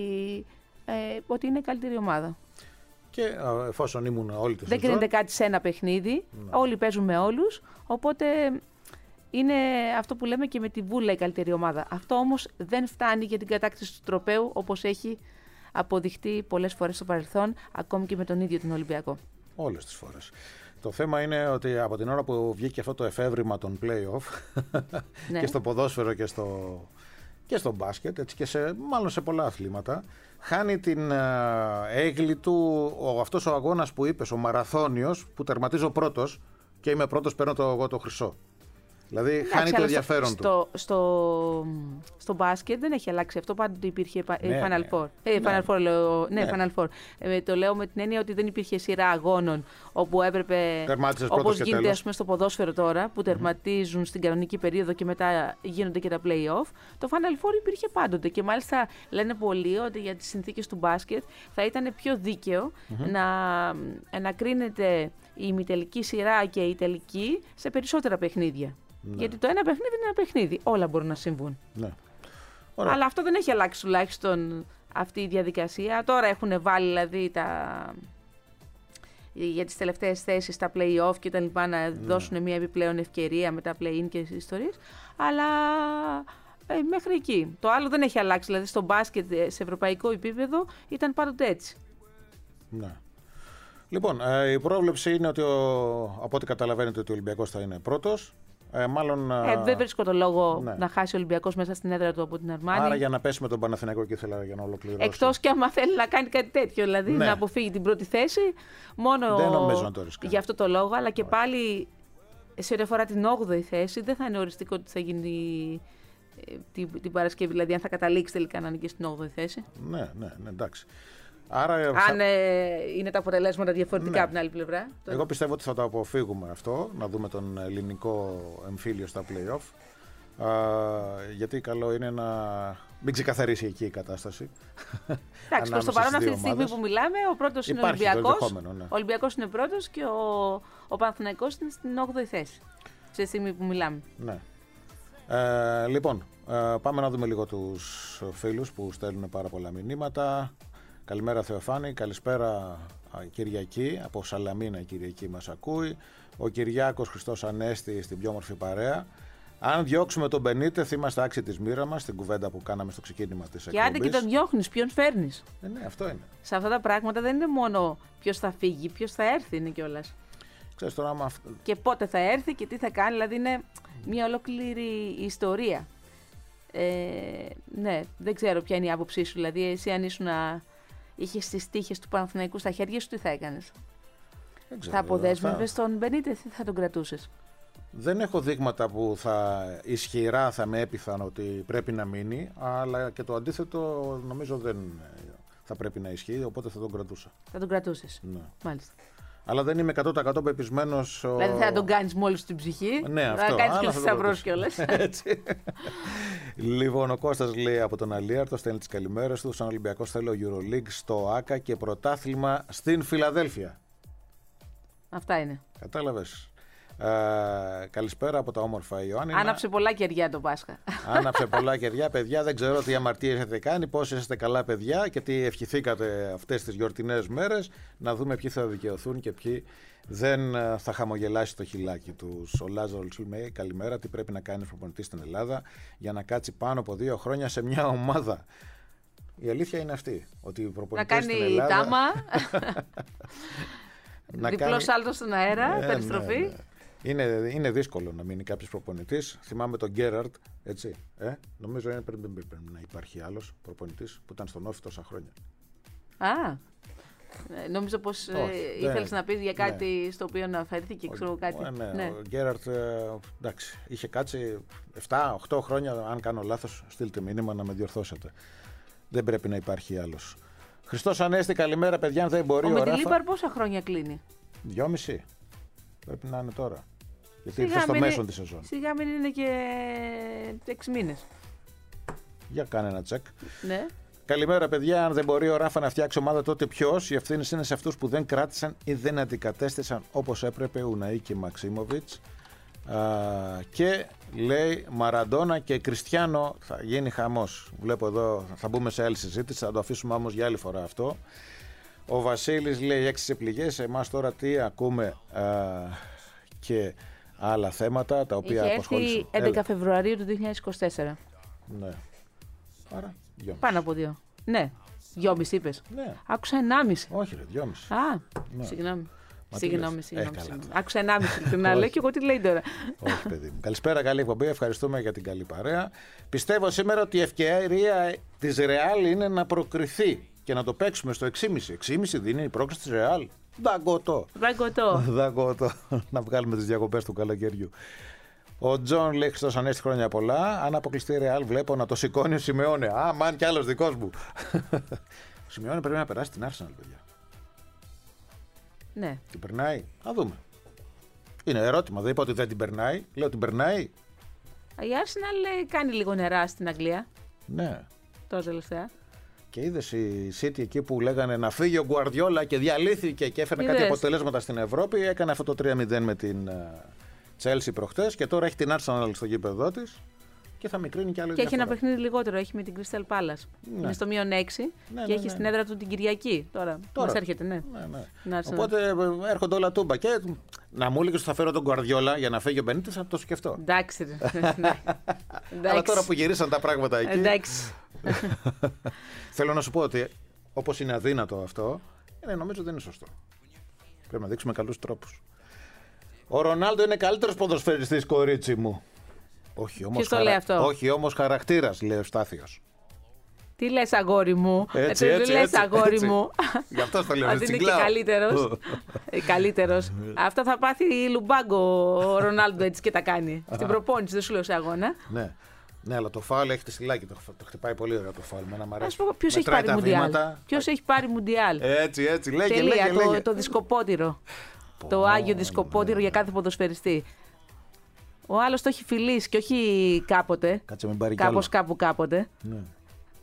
S3: ε, ότι είναι η καλύτερη ομάδα.
S2: Και εφόσον ήμουν όλη τη
S3: Δεν
S2: σεζόν...
S3: κρίνεται κάτι σε ένα παιχνίδι. Ναι. Όλοι παίζουν με όλους. Οπότε είναι αυτό που λέμε και με τη βούλα η καλύτερη ομάδα. Αυτό όμως δεν φτάνει για την κατάκτηση του τροπαίου, όπως έχει αποδειχτεί πολλές φορές στο παρελθόν, ακόμη και με τον ίδιο τον Ολυμπιακό.
S2: Όλες τις φορές. Το θέμα είναι ότι από την ώρα που βγήκε αυτό το εφεύρημα των play-off ναι. και στο ποδόσφαιρο και στο, και στο μπάσκετ, έτσι και σε, μάλλον σε πολλά αθλήματα, χάνει την uh, έγκλη του ο, αυτός ο αγώνας που είπες, ο μαραθώνιος, που τερματίζω πρώτος και είμαι πρώτος, παίρνω το, εγώ το χρυσό. Δηλαδή εντάξει, χάνει το ενδιαφέρον
S3: στο,
S2: του.
S3: Στο, στο, στο μπάσκετ δεν έχει αλλάξει αυτό. Πάντοτε υπήρχε ναι, Final
S2: ναι.
S3: Four. Ε, ναι. Final Four, λέω, ναι, ναι. Final Four. Ε, το λέω με την έννοια ότι δεν υπήρχε σειρά αγώνων όπου έπρεπε. Όπως γίνεται ας πούμε, στο ποδόσφαιρο τώρα, που τερματίζουν mm-hmm. στην κανονική περίοδο και μετά γίνονται και τα play-off. Το Final Four υπήρχε πάντοτε. Και μάλιστα λένε πολλοί ότι για τις συνθήκες του μπάσκετ θα ήταν πιο δίκαιο mm-hmm. να, να κρίνεται η ημιτελική σειρά και η τελική σε περισσότερα παιχνίδια. Ναι. Γιατί το ένα παιχνίδι είναι ένα παιχνίδι. Όλα μπορούν να συμβούν. Ναι. Αλλά αυτό δεν έχει αλλάξει τουλάχιστον αυτή η διαδικασία. Τώρα έχουν βάλει δηλαδή τα... για τις τελευταίες θέσεις τα play-off και τα λοιπά να ναι. δώσουν μια επιπλέον ευκαιρία με τα play-in και τις ιστορίες. Αλλά ε, μέχρι εκεί. Το άλλο δεν έχει αλλάξει. Δηλαδή στο μπάσκετ σε ευρωπαϊκό επίπεδο ήταν πάντοτε έτσι.
S2: Ναι. Λοιπόν, ε, η πρόβλεψη είναι ότι ο, από ό,τι καταλαβαίνετε ότι ο Ολυμπιακός θα είναι πρώτος. Ε, μάλλον,
S3: ε, δεν βρίσκω το λόγο ναι. να χάσει ο Ολυμπιακός μέσα στην έδρα του από την Αρμάνι.
S2: Άρα για να πέσει με τον Παναθηναϊκό και ήθελα για να ολοκληρώσω.
S3: Εκτός και άμα θέλει να κάνει κάτι τέτοιο, δηλαδή ναι. να αποφύγει την πρώτη θέση. Μόνο
S2: δεν νομίζω να το ρισκάρει.
S3: Για αυτό το λόγο, αλλά και πάλι σε ό,τι αφορά την όγδοη θέση, δεν θα είναι οριστικό ότι θα γίνει την, την Παρασκευή. Δηλαδή, αν θα καταλήξει τελικά να είναι και στην όγδοη θέση.
S2: Ναι, ναι, ναι, εντάξει. Άρα,
S3: αν ε, είναι τα αποτελέσματα διαφορετικά ναι. από την άλλη πλευρά.
S2: Εγώ πιστεύω ότι θα το αποφύγουμε αυτό, να δούμε τον ελληνικό εμφύλιο στα play-off. Α, γιατί καλό είναι να μην ξεκαθαρίσει εκεί η κατάσταση.
S3: Εντάξει, προς το παρόν αυτή τη στιγμή που μιλάμε, ο πρώτος είναι ο Ολυμπιακός.
S2: Ναι.
S3: Ο Ολυμπιακός είναι πρώτος και ο, ο Παναθηναϊκός είναι στην όγδοη θέση. Σε στιγμή που μιλάμε.
S2: Ναι. Ε, λοιπόν, ε, πάμε να δούμε λίγο τους φίλους που στέλνουν πάρα πολλά μηνύματα. Καλημέρα Θεοφάνη, καλησπέρα Κυριακή, από Σαλαμίνα η Κυριακή μας ακούει. Ο Κυριάκος Χριστός Ανέστη στην πιο όμορφη παρέα. Αν διώξουμε τον Μπενίτεθ, είμαστε άξιοι της μοίρα μας, στην κουβέντα που κάναμε στο ξεκίνημα της εκπομπής.
S3: Και άντε και τον διώχνεις, ποιον φέρνεις.
S2: Ε, ναι, αυτό είναι.
S3: Σε αυτά τα πράγματα δεν είναι μόνο ποιος θα φύγει, ποιος θα έρθει είναι κιόλας.
S2: Ξέρεις τώρα, άμα...
S3: Και πότε θα έρθει και τι θα κάνει, δηλαδή είναι μια ολόκληρη ιστορία. Ε, ναι, δεν ξέρω ποια είναι η άποψή σου, δηλαδή εσύ αν ήσουν να είχες τις τύχες του Παναθηναϊκού στα χέρια σου, τι θα έκανες. Θα αποδέσμευες θα... τον Μπενίτεθ ή θα τον κρατούσες.
S2: Δεν έχω δείγματα που θα ισχυρά θα με έπειθαν ότι πρέπει να μείνει, αλλά και το αντίθετο νομίζω δεν θα πρέπει να ισχύει, οπότε θα τον κρατούσα.
S3: Θα τον κρατούσες.
S2: Ναι.
S3: Μάλιστα.
S2: Αλλά δεν είμαι εκατό τοις εκατό πεπισμένος. Ο...
S3: Δηλαδή θα τον κάνεις μόλις στην ψυχή.
S2: Ναι, αυτό.
S3: Θα κάνεις και θησαυρός κιόλας.
S2: Έτσι. Λοιπόν, ο Κώστας λέει από τον Αλίαρτο, στέλνει τις καλημέρες του. Σαν Ολυμπιακός θέλω EuroLeague στο ΆΚΑ και πρωτάθλημα στην Φιλαδέλφια.
S3: Αυτά είναι.
S2: Κατάλαβες. Ε, καλησπέρα από τα όμορφα Ιωάννινα.
S3: Άναψε πολλά κεριά το Πάσχα.
S2: Άναψε πολλά κεριά, παιδιά. Δεν ξέρω τι αμαρτίες έχετε κάνει, πώς είστε καλά παιδιά και τι ευχηθήκατε αυτές τις γιορτινές μέρες. Να δούμε ποιοι θα δικαιωθούν και ποιοι δεν θα χαμογελάσει το χιλάκι τους. Ο Λάζαρος λέει καλημέρα. Τι πρέπει να κάνει προπονητής στην Ελλάδα για να κάτσει πάνω από δύο χρόνια σε μια ομάδα. Η αλήθεια είναι αυτή. Ότι οι προπονητές στην Ελλάδα.
S3: Να κάνει τάμα. Διπλό σάλτο στον αέρα,
S2: ε,
S3: περιστροφή.
S2: Ναι, ναι. Είναι, είναι δύσκολο να μείνει κάποιος προπονητής. Θυμάμαι τον Γκέραρτ, έτσι. Ε? Νομίζω είναι, πρέπει, πρέπει να υπάρχει άλλος προπονητής που ήταν στον Όφη τόσα χρόνια.
S3: Α, νόμιζα πως ε, ήθελες να πεις για κάτι ναι. στο οποίο αναφέρθηκε, ξέρω κάτι.
S2: Ε, ναι,
S3: ναι.
S2: Ο Γκέραρτ, ε, εντάξει, είχε κάτσει επτά οκτώ χρόνια, αν κάνω λάθος, στείλτε μήνυμα να με διορθώσετε. Δεν πρέπει να υπάρχει άλλος. Χριστός Ανέστη, καλημέρα παιδιά, αν δεν μπορεί ο,
S3: ο
S2: Ράφα...
S3: Μεντιλίμπαρ πόσα χρόνια κλείνει?
S2: Δυόμιση. Πρέπει να είναι τώρα. Γιατί ήρθε στο μέσο τη σεζόν.
S3: Σιγά μην είναι και έξι μήνες.
S2: Για κάνε ένα τσεκ.
S3: Ναι.
S2: Καλημέρα, παιδιά. Αν δεν μπορεί ο Ράφα να φτιάξει ομάδα, τότε ποιος? Οι ευθύνες είναι σε αυτούς που δεν κράτησαν ή δεν αντικατέστησαν όπως έπρεπε. Ουναίκη Μαξίμοβιτς. Και λέει Μαραντόνα και Κριστιάνο θα γίνει χαμός. Βλέπω εδώ, θα μπούμε σε άλλη συζήτηση. Θα το αφήσουμε όμως για άλλη φορά αυτό. Ο Βασίλης λέει έξι επιλογές. Εμάς τώρα τι ακούμε α, και άλλα θέματα τα οποία απασχόλησαν.
S3: Είχε έρθει έντεκα Φεβρουαρίου του δύο χιλιάδες είκοσι τέσσερα.
S2: Ναι. Άρα δυόμιση.
S3: Πάνω από δύο. Ναι. Δυόμιση είπες.
S2: Ναι.
S3: Άκουσα ενάμιση.
S2: Όχι ρε, δυόμιση.
S3: Α,
S2: ναι.
S3: συγγνώμη.
S2: Μα
S3: Συγγνώμη, συγγνώμη.
S2: Ε,
S3: Άκουσα ενάμιση. Να λέω και εγώ τι λέει τώρα.
S2: Όχι, παιδί μου. Καλησπέρα, καλή εκπομπή. Ευχαριστούμε για την καλή παρέα. Πιστεύω σήμερα ότι η ευκαιρία της Ρεάλ είναι να προκριθεί και να το παίξουμε στο έξι κόμμα πέντε. έξι κόμμα πέντε δίνει η πρόκριση της Ρεάλ. Δαγκωτό.
S3: Δαγκωτό.
S2: Δαγκωτό. Να βγάλουμε τις διακοπές του καλοκαιριού. Ο Τζον λέει Χριστός Ανέστη χρόνια πολλά. Αν αποκλειστεί η Ρεάλ, βλέπω να το σηκώνει ο Σιμεώνε. Α, μαν κι άλλος δικός μου. Ο Σιμεώνε πρέπει να περάσει την Arsenal, παιδιά.
S3: Ναι.
S2: Την περνάει. Θα δούμε. Είναι ερώτημα. Δεν είπα ότι δεν την περνάει. Λέω την περνάει.
S3: Η Arsenal κάνει λίγο νερά στην Αγγλία.
S2: Ναι.
S3: Τώρα τελευταία.
S2: Και είδες η City εκεί που λέγανε να φύγει ο Γκουαρδιόλα και διαλύθηκε και έφερε κάτι αποτελέσματα στην Ευρώπη. Έκανε αυτό το τρία μηδέν με την Chelsea προχτές και τώρα έχει την Arsenal στο γήπεδό της και θα μικρύνει κι άλλο.
S3: Και διαφορά. Έχει ένα παιχνίδι λιγότερο. Έχει με την Crystal Palace. Ναι. Είναι στο μείον έξι ναι, και ναι, έχει ναι. στην έδρα του την Κυριακή. Τώρα, τώρα. Μας έρχεται, ναι.
S2: ναι, ναι. Οπότε έρχονται όλα τούμπα. Και να μου έλεγε ότι θα φέρω τον Γκουαρδιόλα για να φύγει ο Μπενίτες, θα το σκεφτώ.
S3: Εντάξει. ναι.
S2: Αλλά τώρα που γυρίσαν τα πράγματα εκεί.
S3: Εντάξει.
S2: Θέλω να σου πω ότι όπως είναι αδύνατο αυτό, ναι, νομίζω δεν είναι σωστό. Πρέπει να δείξουμε καλούς τρόπους. Ο Ρονάλντο είναι καλύτερος ποδοσφαιριστής, κορίτσι μου. Όχι όμως,
S3: χαρα... λέει αυτό?
S2: Όχι όμως χαρακτήρας, λέει ο Στάθιος.
S3: Τι λες αγόρι μου?
S2: Έτσι,
S3: έτσι,
S2: έτσι,
S3: λες
S2: έτσι,
S3: αγόρι
S2: έτσι.
S3: μου.
S2: Γι' αυτό το λέω.
S3: Ότι είναι και καλύτερος. καλύτερος. Αυτό θα πάθει η Λουμπάγκο ο Ρονάλντο έτσι και τα κάνει. Στην προπόνηση, δεν σου λέω σε αγώνα.
S2: Ναι. Ναι, αλλά το φάουλ έχει τη στυλάκι. Το, το χτυπάει πολύ ωραία το φάουλ.
S3: Ποιος έχει πάρει μουντιάλ? Ποιος έχει πάρει μουντιάλ?
S2: Έτσι, έτσι. Λέγε,
S3: τελεία,
S2: λέγε,
S3: το,
S2: λέγε.
S3: το δισκοπότηρο. Το Άγιο Δισκοπότηρο για κάθε ποδοσφαιριστή. Ο άλλος το έχει φιλήσει και όχι κάποτε.
S2: Κάτσε μην πάρει
S3: κάπως κάπου κάποτε.
S2: Ναι.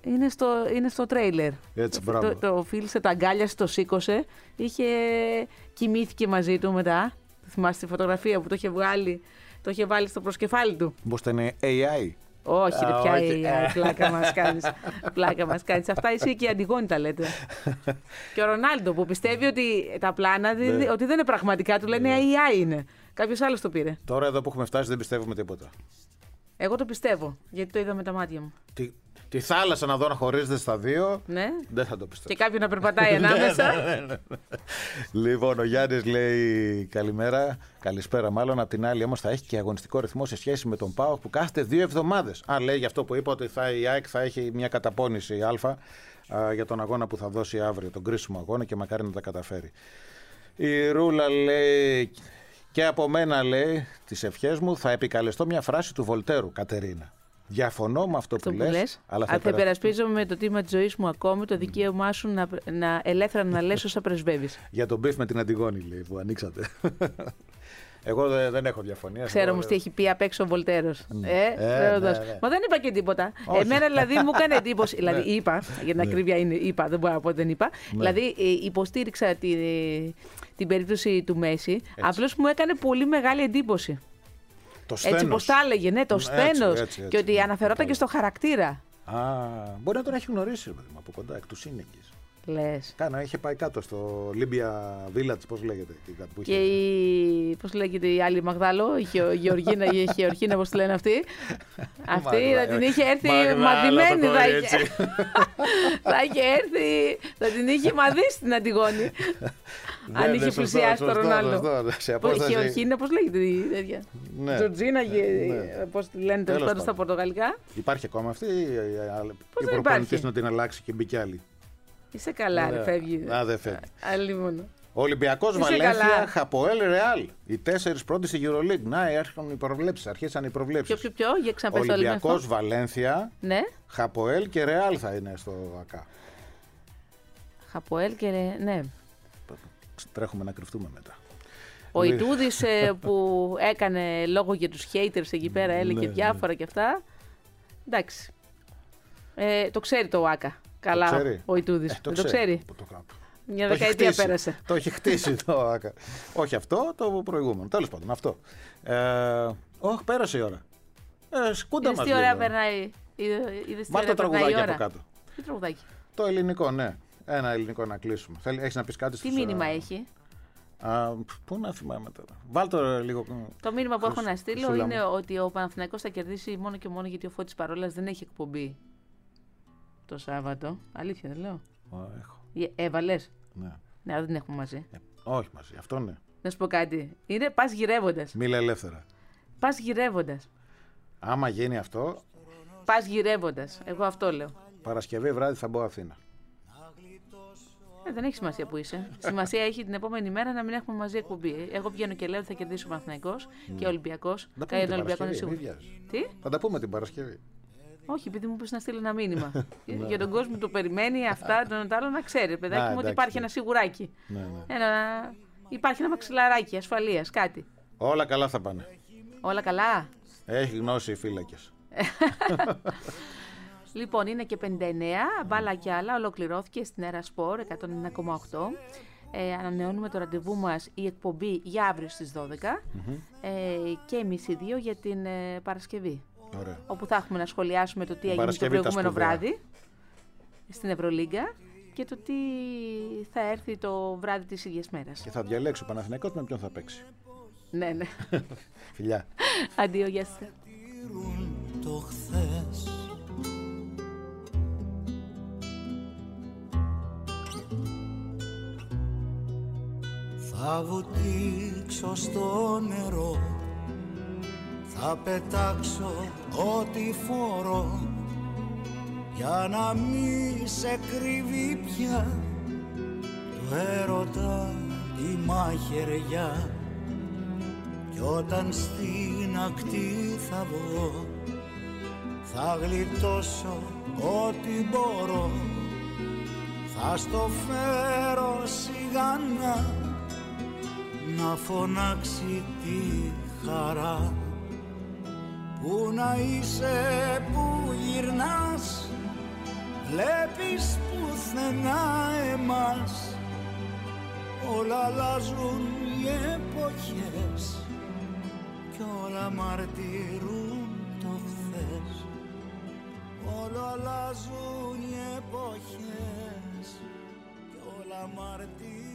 S3: Είναι στο, είναι στο τρέιλερ.
S2: Έτσι,
S3: το,
S2: μπράβο.
S3: το, το φίλησε, το αγκάλιασε, το σήκωσε. Είχε, κοιμήθηκε μαζί του μετά. Θυμάστε τη φωτογραφία που το είχε βγάλει, το είχε βάλει στο προσκεφάλι του.
S2: Πώς ήταν έι άι.
S3: Όχι, ρε, πια
S2: όχι.
S3: έι άι, πλάκα μας κάνεις. Πλάκα μας κάνεις. Αυτά εσύ και η Αντιγόνη τα λέτε. Και ο Ρονάλντο που πιστεύει ότι τα πλάνα
S2: Ναι.
S3: ότι δεν είναι πραγματικά, του λένε έι άι είναι. Κάποιος άλλος το πήρε.
S2: Τώρα εδώ που έχουμε φτάσει δεν πιστεύουμε τίποτα.
S3: Εγώ το πιστεύω, γιατί το είδα με τα μάτια μου.
S2: Τη, τη θάλασσα να δω να χωρίζεται στα δύο,
S3: Ναι.
S2: δεν θα το πιστεύω.
S3: Και κάποιον να περπατάει ανάμεσα.
S2: Λοιπόν, ο Γιάννης λέει καλημέρα, καλησπέρα μάλλον. Απ' την άλλη όμως θα έχει και αγωνιστικό ρυθμό σε σχέση με τον ΠΑΟΚ που κάθεται δύο εβδομάδες. Α, λέει γι' αυτό που είπα ότι θα, η ΑΕΚ θα έχει μια καταπώνηση Α α, για τον αγώνα που θα δώσει αύριο, τον κρίσιμο αγώνα και μακάρι να τα καταφέρει. Η Ρούλα λέει, και από μένα λέει, τις ευχές μου θα επικαλεστώ μια φράση του Βολτέρου, Κατερίνα. Διαφωνώ με αυτό,
S3: Αυτό
S2: που,
S3: που
S2: λες,
S3: λες,
S2: αλλά θα,
S3: θα
S2: περα...
S3: υπερασπίζομαι με το τίμα της ζωής μου ακόμη το δικαίωμά σου να, να ελεύθερα να λες όσα πρεσβεύεις.
S2: Για τον μπιφ με την Αντιγόνη, λέει, που ανοίξατε. Εγώ δε, δεν έχω διαφωνία.
S3: Ξέρω
S2: εγώ...
S3: όμως τι έχει πει απ' έξω ο Βολτέρος.
S2: Ναι.
S3: Ε,
S2: Ε,
S3: ναι,
S2: ναι, ναι.
S3: Μα δεν είπα και τίποτα.
S2: Όχι.
S3: Εμένα δηλαδή μου έκανε εντύπωση. δηλαδή
S2: Ναι.
S3: είπα, για την ακρίβεια είναι είπα, δεν μπορώ να πω ότι δεν είπα. Δηλαδή ε, υποστήριξα τη, την περίπτωση του Μέση. Απλώς μου έκανε πολύ μεγάλη εντύπωση.
S2: Το
S3: Έτσι
S2: σθένος.
S3: πως τα έλεγε, ναι, το
S2: Έτσι,
S3: σθένος.
S2: έτσι, έτσι,
S3: Και ότι
S2: ναι.
S3: αναφερόταν και στο χαρακτήρα.
S2: Α, μπορεί να τον έχει γνωρίσει ρε παιδί μου, από κοντά, εκ του σύνεγγυς.
S3: Λες.
S2: Κάνα, είχε πάει κάτω στο Olympia Village, πώς λέγεται. εκεί κάτω που είχε.
S3: Και η. Πώς λέγεται η άλλη Μαγδάλο, η Γεω- Γεωργίνα, η Γεωργίνα, πώς τη λένε αυτή. Αυτή
S2: Μαγδα-
S3: θα την είχε έρθει
S2: Μαγδάλα,
S3: μαδημένη.
S2: το
S3: Θα είχε,
S2: κορίτσι.
S3: θα είχε έρθει, θα την είχε μαδίσει την Αντιγόνη.
S2: Ναι,
S3: Αν
S2: ναι,
S3: είχε
S2: σωστό,
S3: πλησιάσει τον
S2: σωστό,
S3: Ρονάλντο.
S2: σωστό, σε
S3: Πώς-
S2: απόσταση-
S3: Γεωργίνα, πώς λέγεται η τέτοια.
S2: Ναι.
S3: Τζορτζίνα,
S2: Ναι.
S3: πώς τη λένε τέλος
S2: Τέλος
S3: πάντων στα
S2: πάντων.
S3: πορτογαλικά.
S2: Υπάρχει ακόμα αυτή ή η
S3: δεν
S2: προπονητής
S3: υπάρχει?
S2: να την αλλάξει και μπει κι άλλη.
S3: Είσαι καλά, ρε,
S2: Ναι.
S3: φεύγει.
S2: Α, δεν φεύγει.
S3: Άλλη μόνο.
S2: Ολυμπιακός
S3: Είσαι
S2: Βαλένθια,
S3: καλά.
S2: Χαποέλ, Ρεάλ. Οι τέσσερις πρώτοι στη EuroLeague. Να, έρχονται οι προβλέψεις, αρχίσαν οι
S3: Ποιο,
S2: προβλέψεις.
S3: ποιο, ποιο, για ξαναπες το
S2: Ολυμπιακός
S3: Ολυμπιακός.
S2: Βαλένθια,
S3: Ναι,
S2: Χαποέλ και Ρεάλ θα είναι στο ΑΚΑ.
S3: Χαποέλ και ρε- ναι.
S2: Τρέχουμε να κρυφτούμε μετά.
S3: Ο
S2: Ναι.
S3: Ιτούδης ε, που έκανε λόγο για τους haters εκεί πέρα, έλεγε
S2: Ναι,
S3: διάφορα και αυτά. Εντάξει. Ε, το ξέρει το ΟΑΚΑ. Καλά,
S2: ξέρει?
S3: ο Ιτούδης.
S2: Ε,
S3: Δεν το ξέρει.
S2: Που το κάνω.
S3: Μια
S2: Το έχει
S3: δεκαετία
S2: χτίσει.
S3: πέρασε.
S2: Το έχει χτίσει το ΑΚΑ. Όχι αυτό, το προηγούμενο. Τέλος πάντων, αυτό. Ε, όχι, πέρασε η ώρα. Ε, σκούντα
S3: Είδες
S2: μας
S3: τι ωραία
S2: λίγο.
S3: περνάει. Είδε- είδες τι
S2: Μάρ' το
S3: ωραία περνάει η
S2: τραγουδάκι
S3: ώρα.
S2: από κάτω.
S3: Τι τραγουδάκι.
S2: Το ελληνικό, ναι. Ένα ελληνικό να κλείσουμε. Θέλει, έχεις να πεις κάτι
S3: Τι
S2: στους,
S3: μήνυμα
S2: α,
S3: έχει.
S2: Α, πού να θυμάμαι τώρα. Βάλ' το λίγο.
S3: Το μήνυμα που έχω
S2: Χρυσ-
S3: να στείλω
S2: Χρυσούλα
S3: είναι
S2: μου.
S3: ότι ο Παναθηναϊκός θα κερδίσει μόνο και μόνο γιατί ο Φώτης Παρόλας δεν έχει εκπομπή το Σάββατο. Αλήθεια δεν λέω.
S2: Ω, έχω.
S3: Ε, Έβαλες.
S2: Ναι.
S3: Ναι, δεν την έχουμε μαζί.
S2: Ε, όχι μαζί, αυτό ναι.
S3: Να σου πω κάτι. Είναι πας γυρεύοντας.
S2: Μίλα ελεύθερα.
S3: Πας γυρεύοντας.
S2: Άμα γίνει αυτό,
S3: Πας γυρεύοντας. Εγώ αυτό λέω.
S2: Παρασκευή βράδυ θα μπω Αθήνα.
S3: Ε, δεν έχει σημασία που είσαι. Σημασία έχει την επόμενη μέρα να μην έχουμε μαζί εκπομπή. Εγώ βγαίνω και λέω ότι θα κερδίσει ο Παναθηναϊκός και ο Ολυμπιακός.
S2: Να πούμε
S3: Κάνει
S2: την
S3: τον Ολυμπιακό είναι
S2: Παρασκευή,
S3: σίγουρο.
S2: μην βιάζεις.
S3: Τι?
S2: Θα τα πούμε την Παρασκευή.
S3: Όχι, επειδή μου πες να στείλει ένα μήνυμα. Για τον κόσμο που το περιμένει, αυτά, τον άλλο να ξέρει, παιδάκι
S2: Α,
S3: μου, ότι
S2: εντάξει,
S3: υπάρχει
S2: ναι.
S3: ένα σιγουράκι.
S2: Ναι, ναι.
S3: Ένα... Υπάρχει ένα μαξιλαράκι ασφαλείας, κάτι.
S2: Όλα καλά θα πάνε.
S3: Όλα καλά.
S2: Έχει γνώση οι φύλακες.
S3: Λοιπόν, είναι και πενήντα εννέα, μπάλα και άλλα, ολοκληρώθηκε στην Έρα Σπορ εκατόν ένα κόμμα οκτώ. Ε, ανανεώνουμε το ραντεβού μας, η εκπομπή για αύριο στις δώδεκα ε, και εμείς οι δύο για την ε, Παρασκευή.
S2: Ωραία.
S3: Όπου θα έχουμε να σχολιάσουμε το τι έγινε το
S2: Παρασκευή τα
S3: προηγούμενο
S2: σπουδαία.
S3: βράδυ στην Ευρωλίγκα και το τι θα έρθει το βράδυ της ίδιας μέρας.
S2: Και θα διαλέξει ο Παναθηναϊκός με ποιον θα παίξει.
S3: Ναι, ναι.
S2: Φιλιά.
S3: Αντίο, γεια σας.
S5: Το χθες θα βουτήξω στο νερό, θα πετάξω ό,τι φορώ για να μη σε κρύβει πια το έρωτα η μαχαιριά. Κι όταν στην ακτή θα βγω θα γλιτώσω ό,τι μπορώ, θα στο φέρω σιγανά να φωνάξει τη χαρά. Πού να είσαι που γυρνάς,
S6: βλέπεις πουθενά εμάς. Όλα αλλάζουν οι εποχές κι όλα μαρτυρούν το χθες. Όλα αλλάζουν οι εποχές κι όλα μαρτυρούν